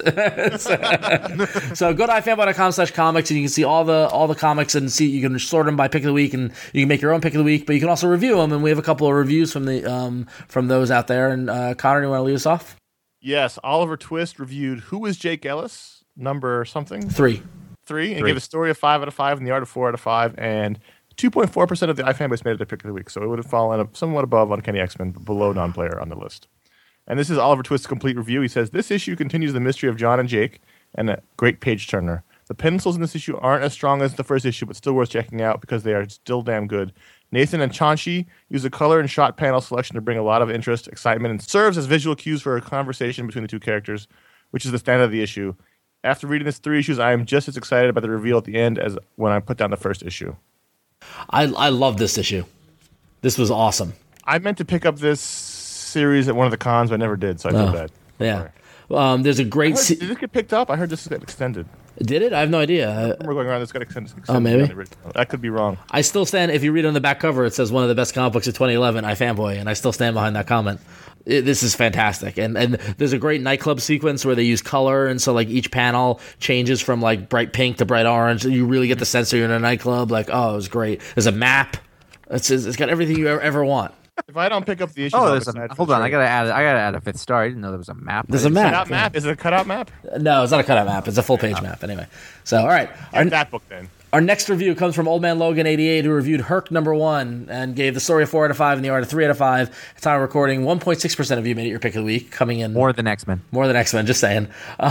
So go to ifanboy.com/comics and you can see all the comics and see, you can sort them by pick of the week and you can make your own pick of the week, but you can also review them. And we have a couple of reviews from those out there. And Connor, you want to lead us off? Yes. Oliver Twist reviewed Who Is Jake Ellis? Number something? 3. And gave a story of 5 out of 5 and the art of 4 out of 5. And 2.4% of the iFanboys made it their pick of the week, so it would have fallen somewhat above Uncanny X-Men, but below Non-Player on the list. And this is Oliver Twist's complete review. He says, this issue continues the mystery of John and Jake, and a great page-turner. The pencils in this issue aren't as strong as the first issue, but still worth checking out because they are still damn good. Nathan and Chauncey use the color and shot panel selection to bring a lot of interest, excitement, and serves as visual cues for a conversation between the two characters, which is the standard of the issue. After reading this 3 issues, I am just as excited about the reveal at the end as when I put down the first issue. I love this issue. This was awesome. I meant to pick up this series at one of the cons, but I never did, so I feel bad. Yeah. There's a great... did this get picked up? I heard this got extended. Did it? I have no idea. We're going around. This got extended. Oh, maybe? I could be wrong. I still stand... If you read on the back cover, it says one of the best comic books of 2011, iFanboy, and I still stand behind that comment. This is fantastic. And there's a great nightclub sequence where they use color, and so like each panel changes from like bright pink to bright orange. You really get the sense that you're in a nightclub. Like, it was great. There's a map. It's got everything you ever want. If I don't pick up the issue, hold on. I gotta add a 5th star. I didn't know there was a map. There's a map. Map. Is it a cutout map? No, it's not a cutout map. It's a full page map. Anyway, so all right. That book then. Our next review comes from Old Man Logan 88, who reviewed Herc number 1 and gave the story a 4 out of 5 and the art a 3 out of 5. At time of recording, 1.6% of you made it your pick of the week, coming in more than X-Men. More than X-Men, just saying.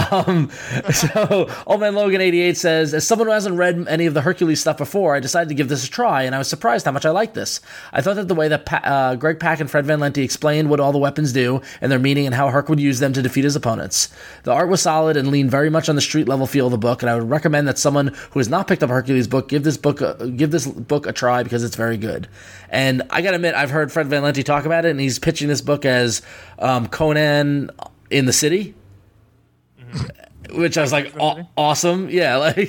So Old Man Logan 88 says, as someone who hasn't read any of the Hercules stuff before, I decided to give this a try, and I was surprised how much I liked this. I thought that the way that Greg Pak and Fred Van Lente explained what all the weapons do and their meaning and how Herc would use them to defeat his opponents. The art was solid and leaned very much on the street level feel of the book, and I would recommend that someone who has not picked up a Hercules book give this book a try because it's very good. And I gotta admit, I've heard Fred Van Lente talk about it, and he's pitching this book as Conan in the City, which I was like, awesome, yeah. Like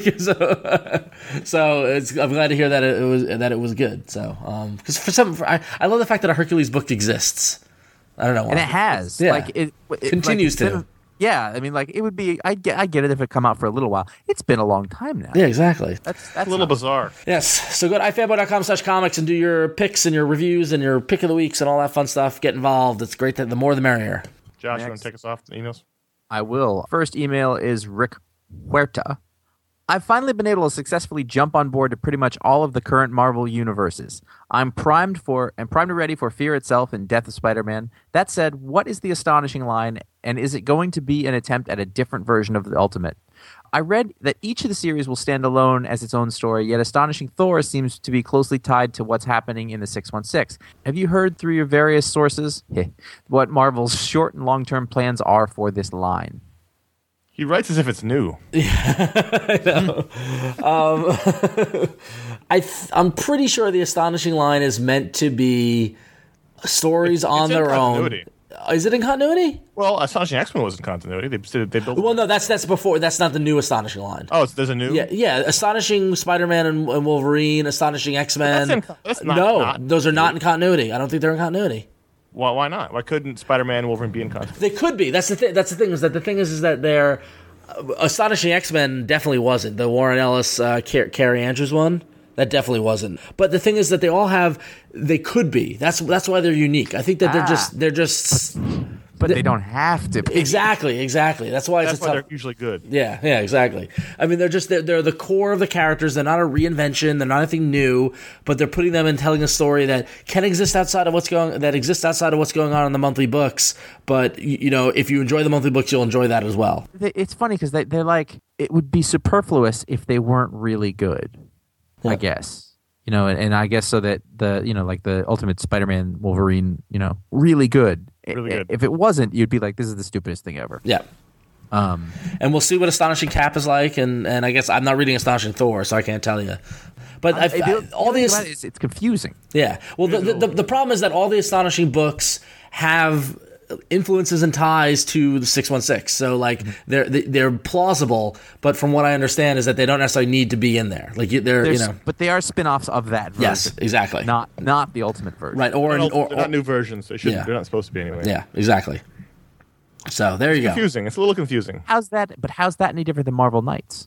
so I'm glad to hear that it was good. So because I love the fact that a Hercules book exists. I don't know why. And it has, it continues to. Yeah, I mean, like it would be. I get it if it come out for a little while. It's been a long time now. Yeah, exactly. That's a little bizarre. Yes. So go to ifanboy.com/comics and do your picks and your reviews and your pick of the weeks and all that fun stuff. Get involved. It's great. That the more the merrier. Josh, you want to take us off the emails? I will. First email is Rick Huerta. I've finally been able to successfully jump on board to pretty much all of the current Marvel universes. I'm primed and ready for Fear itself and Death of Spider-Man. That said, what is the Astonishing line, and is it going to be an attempt at a different version of the Ultimate? I read that each of the series will stand alone as its own story, yet Astonishing Thor seems to be closely tied to what's happening in the 616. Have you heard through your various sources what Marvel's short and long-term plans are for this line? He writes as if it's new. I know. I'm pretty sure the Astonishing line is meant to be stories on their own. Is it in continuity? Well, Astonishing X-Men was in continuity. They built. Well, no, that's before. That's not the new Astonishing line. Oh, there's a new. Yeah. Astonishing Spider-Man and Wolverine, Astonishing X-Men. Those are not in continuity. I don't think they're in continuity. Why not? Why couldn't Spider-Man and Wolverine be in continuity? They could be. That's the thing. The thing is that they're Astonishing X-Men definitely wasn't the Warren Ellis, Carrie Andrews one. That definitely wasn't. But the thing is that they could be. That's why they're unique. I think that they're just. But they don't have to be. Exactly. That's why they're usually good. Yeah, exactly. I mean, they're the core of the characters. They're not a reinvention. They're not anything new. But they're putting them and telling a story that can exist outside of what's going on in the monthly books. But if you enjoy the monthly books, you'll enjoy that as well. It's funny because they're like, it would be superfluous if they weren't really good. Yeah. I guess, and I guess so that the Ultimate Spider-Man, Wolverine, really good. Really good. If it wasn't, you'd be like, this is the stupidest thing ever. Yeah. And we'll see what Astonishing Cap is like, and I guess I'm not reading Astonishing Thor, so I can't tell you. But it's confusing. Yeah. Well, the problem is that all the Astonishing books have influences and ties to the 616, so like they're plausible, but from what I understand is that they don't necessarily need to be in there. Like but they are spin-offs of that version. Yes, exactly. Not the Ultimate version, right? Or they're not new versions. They're not supposed to be anyway. Yeah, exactly. So there you go. Confusing. It's a little confusing. How's that any different than Marvel Knights?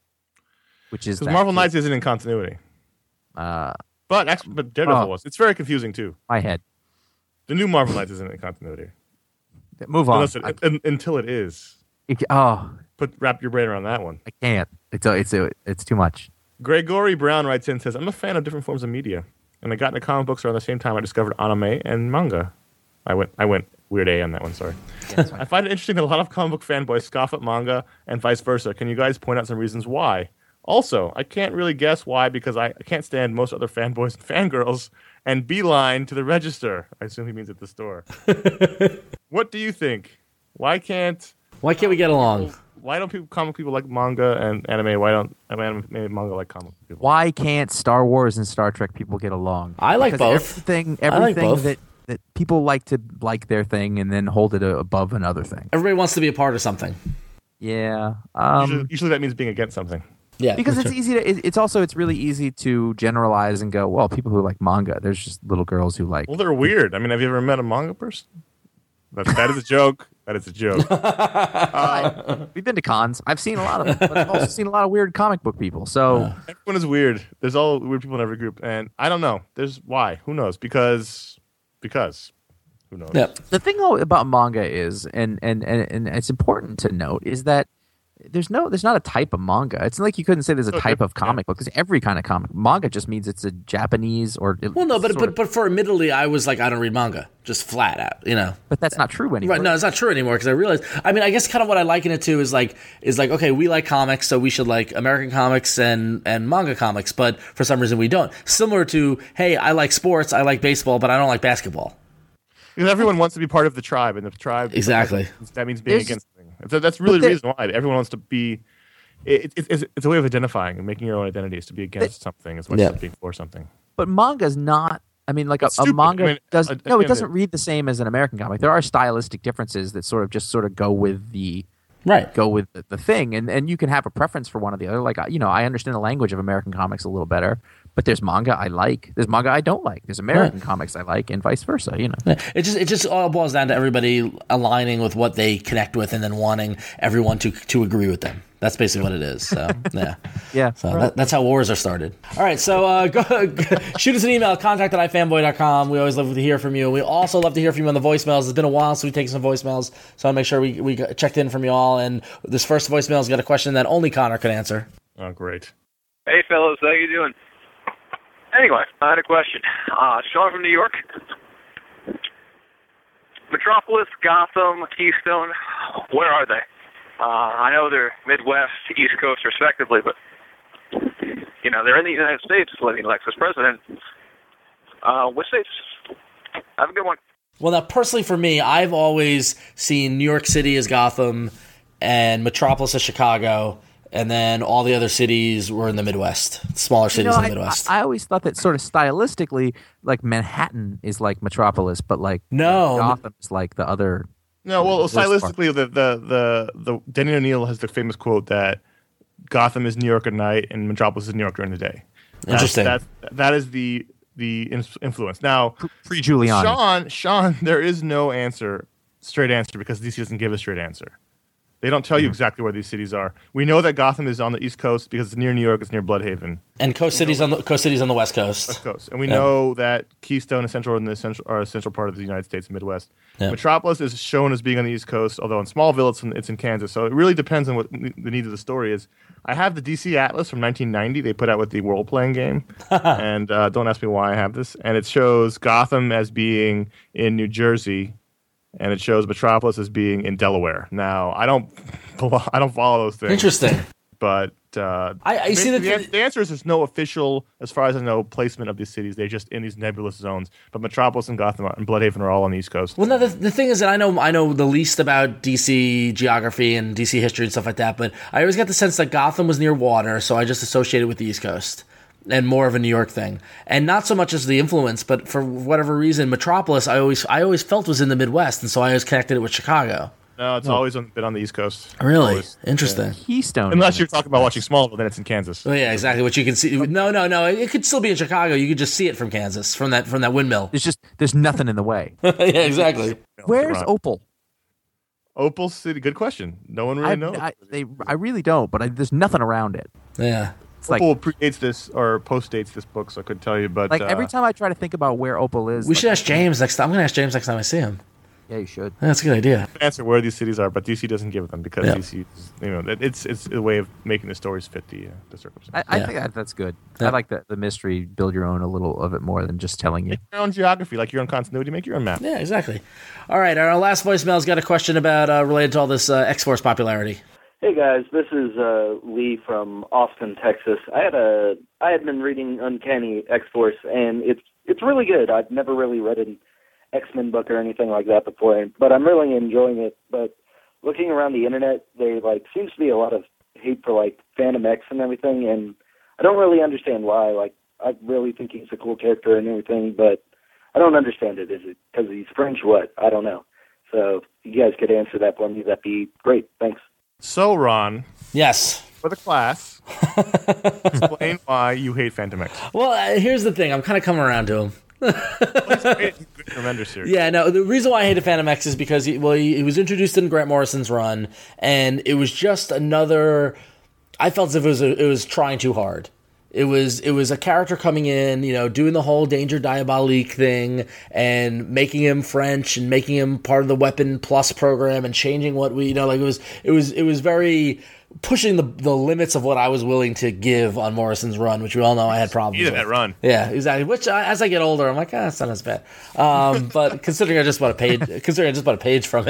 Which is because Marvel Knights isn't in continuity. But Daredevil was. It's very confusing too. My head. The new Marvel Knights isn't in continuity. Move on. Until it is. Wrap your brain around that one. I can't. It's too much. Gregory Brown writes in and says, I'm a fan of different forms of media, and I got into comic books around the same time I discovered anime and manga. I went weird A on that one, sorry. Yeah, I find it interesting that a lot of comic book fanboys scoff at manga and vice versa. Can you guys point out some reasons why? Also, I can't really guess why because I can't stand most other fanboys and fangirls and beeline to the register. I assume he means at the store. What do you think? Why can't we get along? Why don't comic people like manga and anime? Why don't anime manga like comic people? Why can't Star Wars and Star Trek people get along? I like both. Everything that people like to like their thing and then hold it above another thing. Everybody wants to be a part of something. Yeah. Usually that means being against something. Yeah, because it's easy to. It's really easy to generalize and go, well, people who like manga, there's just little girls who like. Well, they're weird. I mean, have you ever met a manga person? That is a joke. That is a joke. We've been to cons. I've seen a lot of them, but I've also seen a lot of weird comic book people. So everyone is weird. There's all weird people in every group, and I don't know. There's why? Who knows? Because who knows? Yeah. The thing about manga is, and it's important to note, is that there's not a type of manga. It's not like you couldn't say there's a type of comic book, because every kind of comic manga just means it's a Japanese or but for admittedly, I was like, I don't read manga, just flat out, But that's not true anymore. Right? No, it's not true anymore because I realized. I mean, I guess kind of what I liken it to is like okay, we like comics, so we should like American comics and manga comics, but for some reason we don't. Similar to, hey, I like sports, I like baseball, but I don't like basketball. Because everyone wants to be part of the tribe, and the tribe exactly that means being against something. So that's really the reason why everyone wants to be. It's a way of identifying and making your own identity is to be against something as much as being for something. But manga's not. I mean, like a manga it doesn't read the same as an American comic. There are stylistic differences that sort of go with the thing, and you can have a preference for one or the other. Like I understand the language of American comics a little better, But there's manga I like. There's manga I don't like. There's American comics I like, and vice versa. It just all boils down to everybody aligning with what they connect with, and then wanting everyone to agree with them. That's basically what it is. So yeah, yeah. So that's how wars are started. All right, so go shoot us an email, contact@ifanboy.com. We always love to hear from you. We also love to hear from you on the voicemails. It's been a while since we take some voicemails, so I'll make sure we checked in from you all. And this first voicemail's got a question that only Connor could answer. Oh, great. Hey, fellas, how you doing? Anyway, I had a question. Sean from New York. Metropolis, Gotham, Keystone, where are they? I know they're Midwest, East Coast, respectively, but, they're in the United States, living like this president. Which states? Have a good one. Well, now, personally for me, I've always seen New York City as Gotham and Metropolis as Chicago, and then all the other cities were in the Midwest, smaller cities in the Midwest. I always thought that sort of stylistically, like Manhattan is like Metropolis, but like Gotham is like the other. No, well, stylistically, the Denny O'Neil has the famous quote that Gotham is New York at night and Metropolis is New York during the day. Interesting. That is the influence. Now, pre-Giuliani. Sean, there is no straight answer, because DC doesn't give a straight answer. They don't tell you exactly where these cities are. We know that Gotham is on the East Coast because it's near New York. It's near Bloodhaven. And Coast City's on the West Coast. West Coast. And we know that Keystone and Central are a central part of the United States and Midwest. Yeah. Metropolis is shown as being on the East Coast, although in Smallville it's in Kansas. So it really depends on what the need of the story is. I have the DC Atlas from 1990. They put out with the role-playing game. And don't ask me why I have this. And it shows Gotham as being in New Jersey, and it shows Metropolis as being in Delaware. Now, I don't follow those things. Interesting. But I see the answer is there's no official, as far as I know, placement of these cities. They're just in these nebulous zones. But Metropolis and Gotham and Bloodhaven are all on the East Coast. Well, no, the thing is that I know the least about DC geography and DC history and stuff like that, but I always got the sense that Gotham was near water, so I just associated with the East Coast. And more of a New York thing, and not so much as the influence, but for whatever reason, Metropolis I always felt was in the Midwest, and so I always connected it with Chicago. No, it's always been on the East Coast. Really? Always. Interesting. Yeah. Keystone. Unless you're talking about watching Smallville, then it's in Kansas. Oh yeah, exactly. Which you can see. No. It could still be in Chicago. You could just see it from Kansas, from that windmill. There's nothing in the way. Yeah, exactly. Where's Opal? Opal City. Good question. No one really knows. I really don't, but there's nothing around it. Yeah. Opal predates this or postdates this book, so I couldn't tell you. But every time I try to think about where Opal is, we should ask James next time. I'm going to ask James next time I see him. Yeah, you should. That's a good idea. Answer where these cities are, but DC doesn't give them because DC, it's a way of making the stories fit the circumstances. I think that's good. Yeah. I like the mystery. Build your own a little of it more than just telling you. Make your own geography, like your own continuity. Make your own map. Yeah, exactly. All right, our last voicemail's got a question about related to all this X-Force popularity. Hey guys, this is Lee from Austin, Texas. I had been reading Uncanny X-Force, and it's really good. I've never really read an X-Men book or anything like that before, but I'm really enjoying it. But looking around the internet, there seems to be a lot of hate for Phantom X and everything, and I don't really understand why. I really think he's a cool character and everything, but I don't understand it. Is it because he's French? What? I don't know. So if you guys could answer that for me, that'd be great. Thanks. So, Ron. Yes. For the class, explain why you hate Phantom X. Well, here's the thing. I'm kind of coming around to him. Tremendous series. Yeah, no, the reason why I hated Phantom X is because he was introduced in Grant Morrison's run, and it was just another. I felt as if it was trying too hard. It was a character coming in, doing the whole Danger Diabolique thing and making him French and making him part of the Weapon Plus program and changing what we it was very pushing the limits of what I was willing to give on Morrison's run, which we all know I had problems with. That run. Yeah, exactly. Which as I get older, I'm like, it's not as bad. But considering I just bought a page from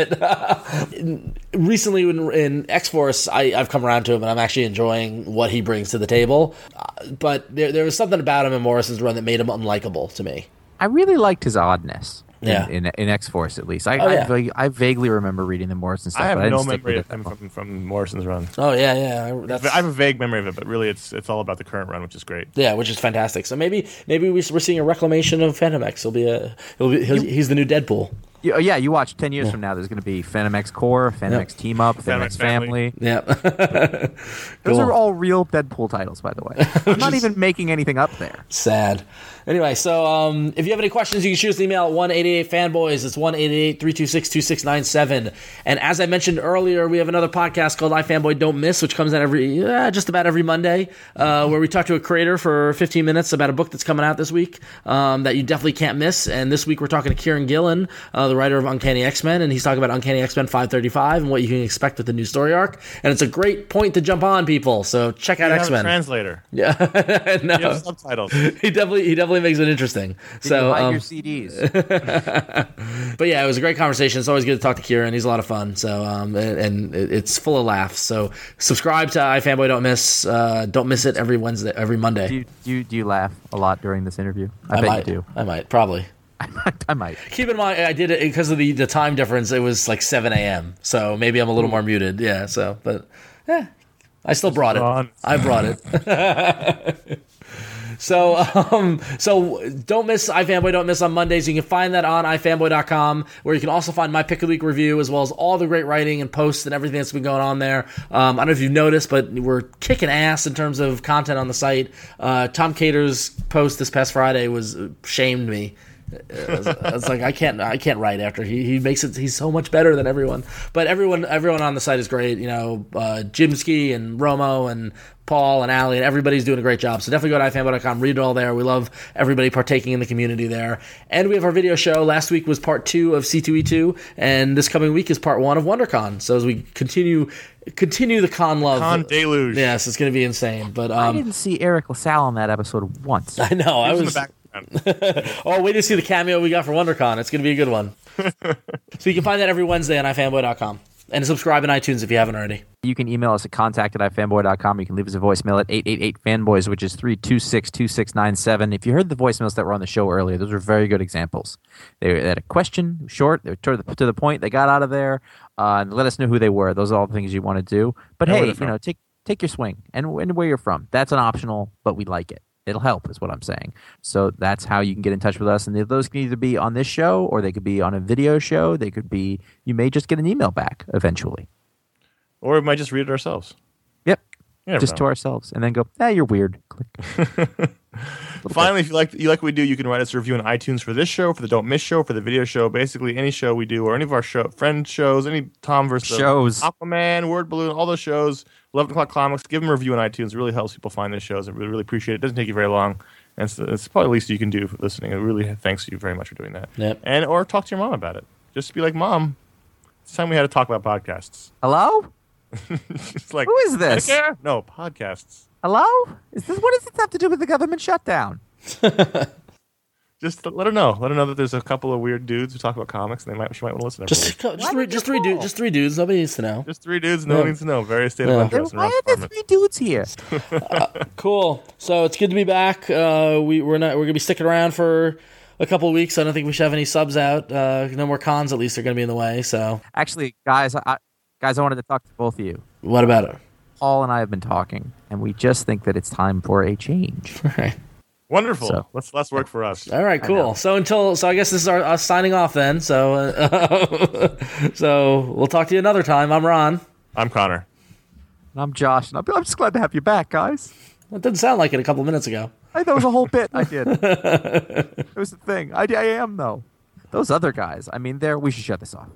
it. Recently in X-Force, I've come around to him, and I'm actually enjoying what he brings to the table. But there was something about him in Morrison's run that made him unlikable to me. I really liked his oddness. Yeah. In X-Force, at least. I vaguely remember reading the Morrison stuff. I have but no memory of him from Morrison's run. Oh, yeah. I have a vague memory of it, but really it's all about the current run, which is great. Yeah, which is fantastic. So maybe we're seeing a reclamation of Phantom X. He's the new Deadpool. Yeah, you watch 10 years from now, there's going to be Phantom X Core, Phantom X Team Up, Phantom X Family. Yeah. Those are all real Deadpool titles, by the way. I'm not even making anything up there. Sad. Anyway, so if you have any questions, you can shoot us an email at 1-888-FANBOYS. It's 1-888-326-2697. And as I mentioned earlier, we have another podcast called iFanboy Don't Miss, which comes out just about every Monday, where we talk to a creator for 15 minutes about a book that's coming out this week that you definitely can't miss. And this week we're talking to Kieran Gillen, the writer of Uncanny X-Men, and he's talking about Uncanny X-Men 535 and what you can expect with the new story arc. And it's a great point to jump on, people. So check out X-Men. Translator. Yeah, no. You have subtitles. He definitely makes it interesting. So you hide your CDs. But yeah, it was a great conversation. It's always good to talk to Kieran. He's a lot of fun. So and it's full of laughs. So subscribe to iFanboy Don't Miss. Don't miss it every Monday. Do you laugh a lot during this interview? I bet you do. I might, probably. I might. Keep in mind, I did it because of the time difference. It was like 7 a.m. So maybe I'm a little more muted. Yeah. So, but I still brought it. I brought it. So don't miss iFanboy Don't Miss on Mondays. You can find that on iFanboy.com, where you can also find my Pick of the Week review, as well as all the great writing and posts and everything that's been going on there. I don't know if you've noticed, but we're kicking ass in terms of content on the site. Tom Cater's post this past Friday shamed me. It's like I can't write after he makes it. He's so much better than everyone. But everyone on the site is great. You know, Jimsky and Romo and Paul and Allie and everybody's doing a great job. So definitely go to ifanboy.com, read it all there. We love everybody partaking in the community there. And we have our video show. Last week was part 2 of C2E2, and this coming week is part 1 of WonderCon. So as we continue the con love, con deluge. Yes, it's going to be insane. But I didn't see Eric LaSalle on that episode once. I know. I was. Oh, wait to see the cameo we got for WonderCon. It's going to be a good one. So you can find that every Wednesday on ifanboy.com. And subscribe in iTunes if you haven't already. You can email us at contact@ifanboy.com. You can leave us a voicemail at 888-FANBOYS, which is 326-2697. If you heard the voicemails that were on the show earlier, those were very good examples. They had a question, short, they were to the point, they got out of there, and let us know who they were. Those are all the things you want to do. But hey, take your swing and where you're from. That's an optional, but we like it. It'll help, is what I'm saying. So that's how you can get in touch with us. And those can either be on this show, or they could be on a video show. They could be, you may just get an email back eventually. Or we might just read it ourselves. Yep. Just to ourselves. And then go, you're weird. Click. Finally, if you like what we do, you can write us a review on iTunes for this show, for the Don't Miss show, for the video show, basically any show we do, or any of our friend shows, any Tom versus shows, Aquaman, Word Balloon, all those shows, 11 O'Clock Comics. Give them a review on iTunes. It really helps people find those shows. I really appreciate it. It doesn't take you very long. And it's probably the least you can do for listening. It really thanks you very much for doing that. Yep. Or talk to your mom about it. Just be like, Mom, it's time we had to talk about podcasts. Hello? It's like, who is this? Medicare? No, podcasts. Hello? What does this have to do with the government shutdown? Just let her know. Let her know that there's a couple of weird dudes who talk about comics, and she might want to listen. Just three dudes. Nobody needs to know. Just 3 dudes. No one needs to know. Various state of undress. Why are there 3 dudes here? Cool. So it's good to be back. We're gonna be sticking around for a couple of weeks. I don't think we should have any subs out. No more cons. At least are going to be in the way. So actually, guys, I wanted to talk to both of you. What about it? Paul and I have been talking, and we just think that it's time for a change. All right. Wonderful. So, let's less work for us. All right, cool. So I guess this is our signing off then. So we'll talk to you another time. I'm Ron. I'm Connor. And I'm Josh. And I'm just glad to have you back, guys. It didn't sound like it a couple minutes ago. That was a whole bit I did. It was the thing. I am, though. Those other guys, we should shut this off.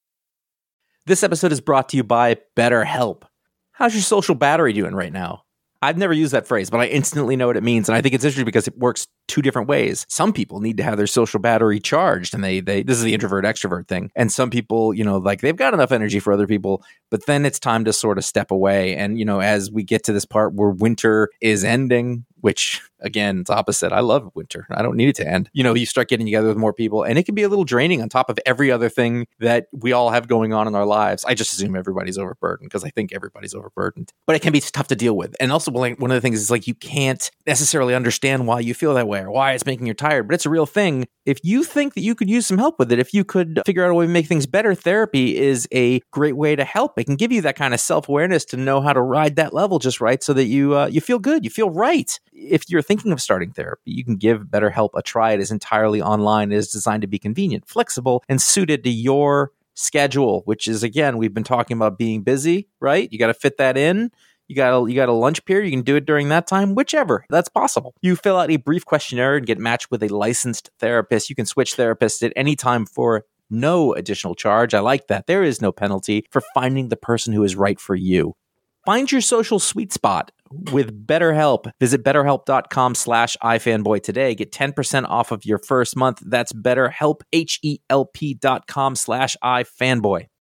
This episode is brought to you by BetterHelp. How's your social battery doing right now? I've never used that phrase, but I instantly know what it means. And I think it's interesting because it works two different ways. Some people need to have their social battery charged, and they this is the introvert extrovert thing. And some people, like they've got enough energy for other people, but then it's time to sort of step away. And, as we get to this part where winter is ending, which again, it's opposite. I love winter. I don't need it to end. You start getting together with more people, and it can be a little draining on top of every other thing that we all have going on in our lives. I just assume everybody's overburdened because I think everybody's overburdened, but it can be tough to deal with. And also, one of the things is like you can't necessarily understand why you feel that way or why it's making you tired, but it's a real thing. If you think that you could use some help with it, if you could figure out a way to make things better, therapy is a great way to help. It can give you that kind of self-awareness to know how to ride that level just right so that you feel good, you feel right. If you're thinking of starting therapy, you can give BetterHelp a try. It is entirely online. It is designed to be convenient, flexible, and suited to your schedule, which is, again, we've been talking about being busy, right? You got to fit that in. You got a lunch period. You can do it during that time, whichever. That's possible. You fill out a brief questionnaire and get matched with a licensed therapist. You can switch therapists at any time for no additional charge. I like that. There is no penalty for finding the person who is right for you. Find your social sweet spot with BetterHelp. Visit BetterHelp.com/iFanboy today. Get 10% off of your first month. That's BetterHelp, HELP.com/iFanboy.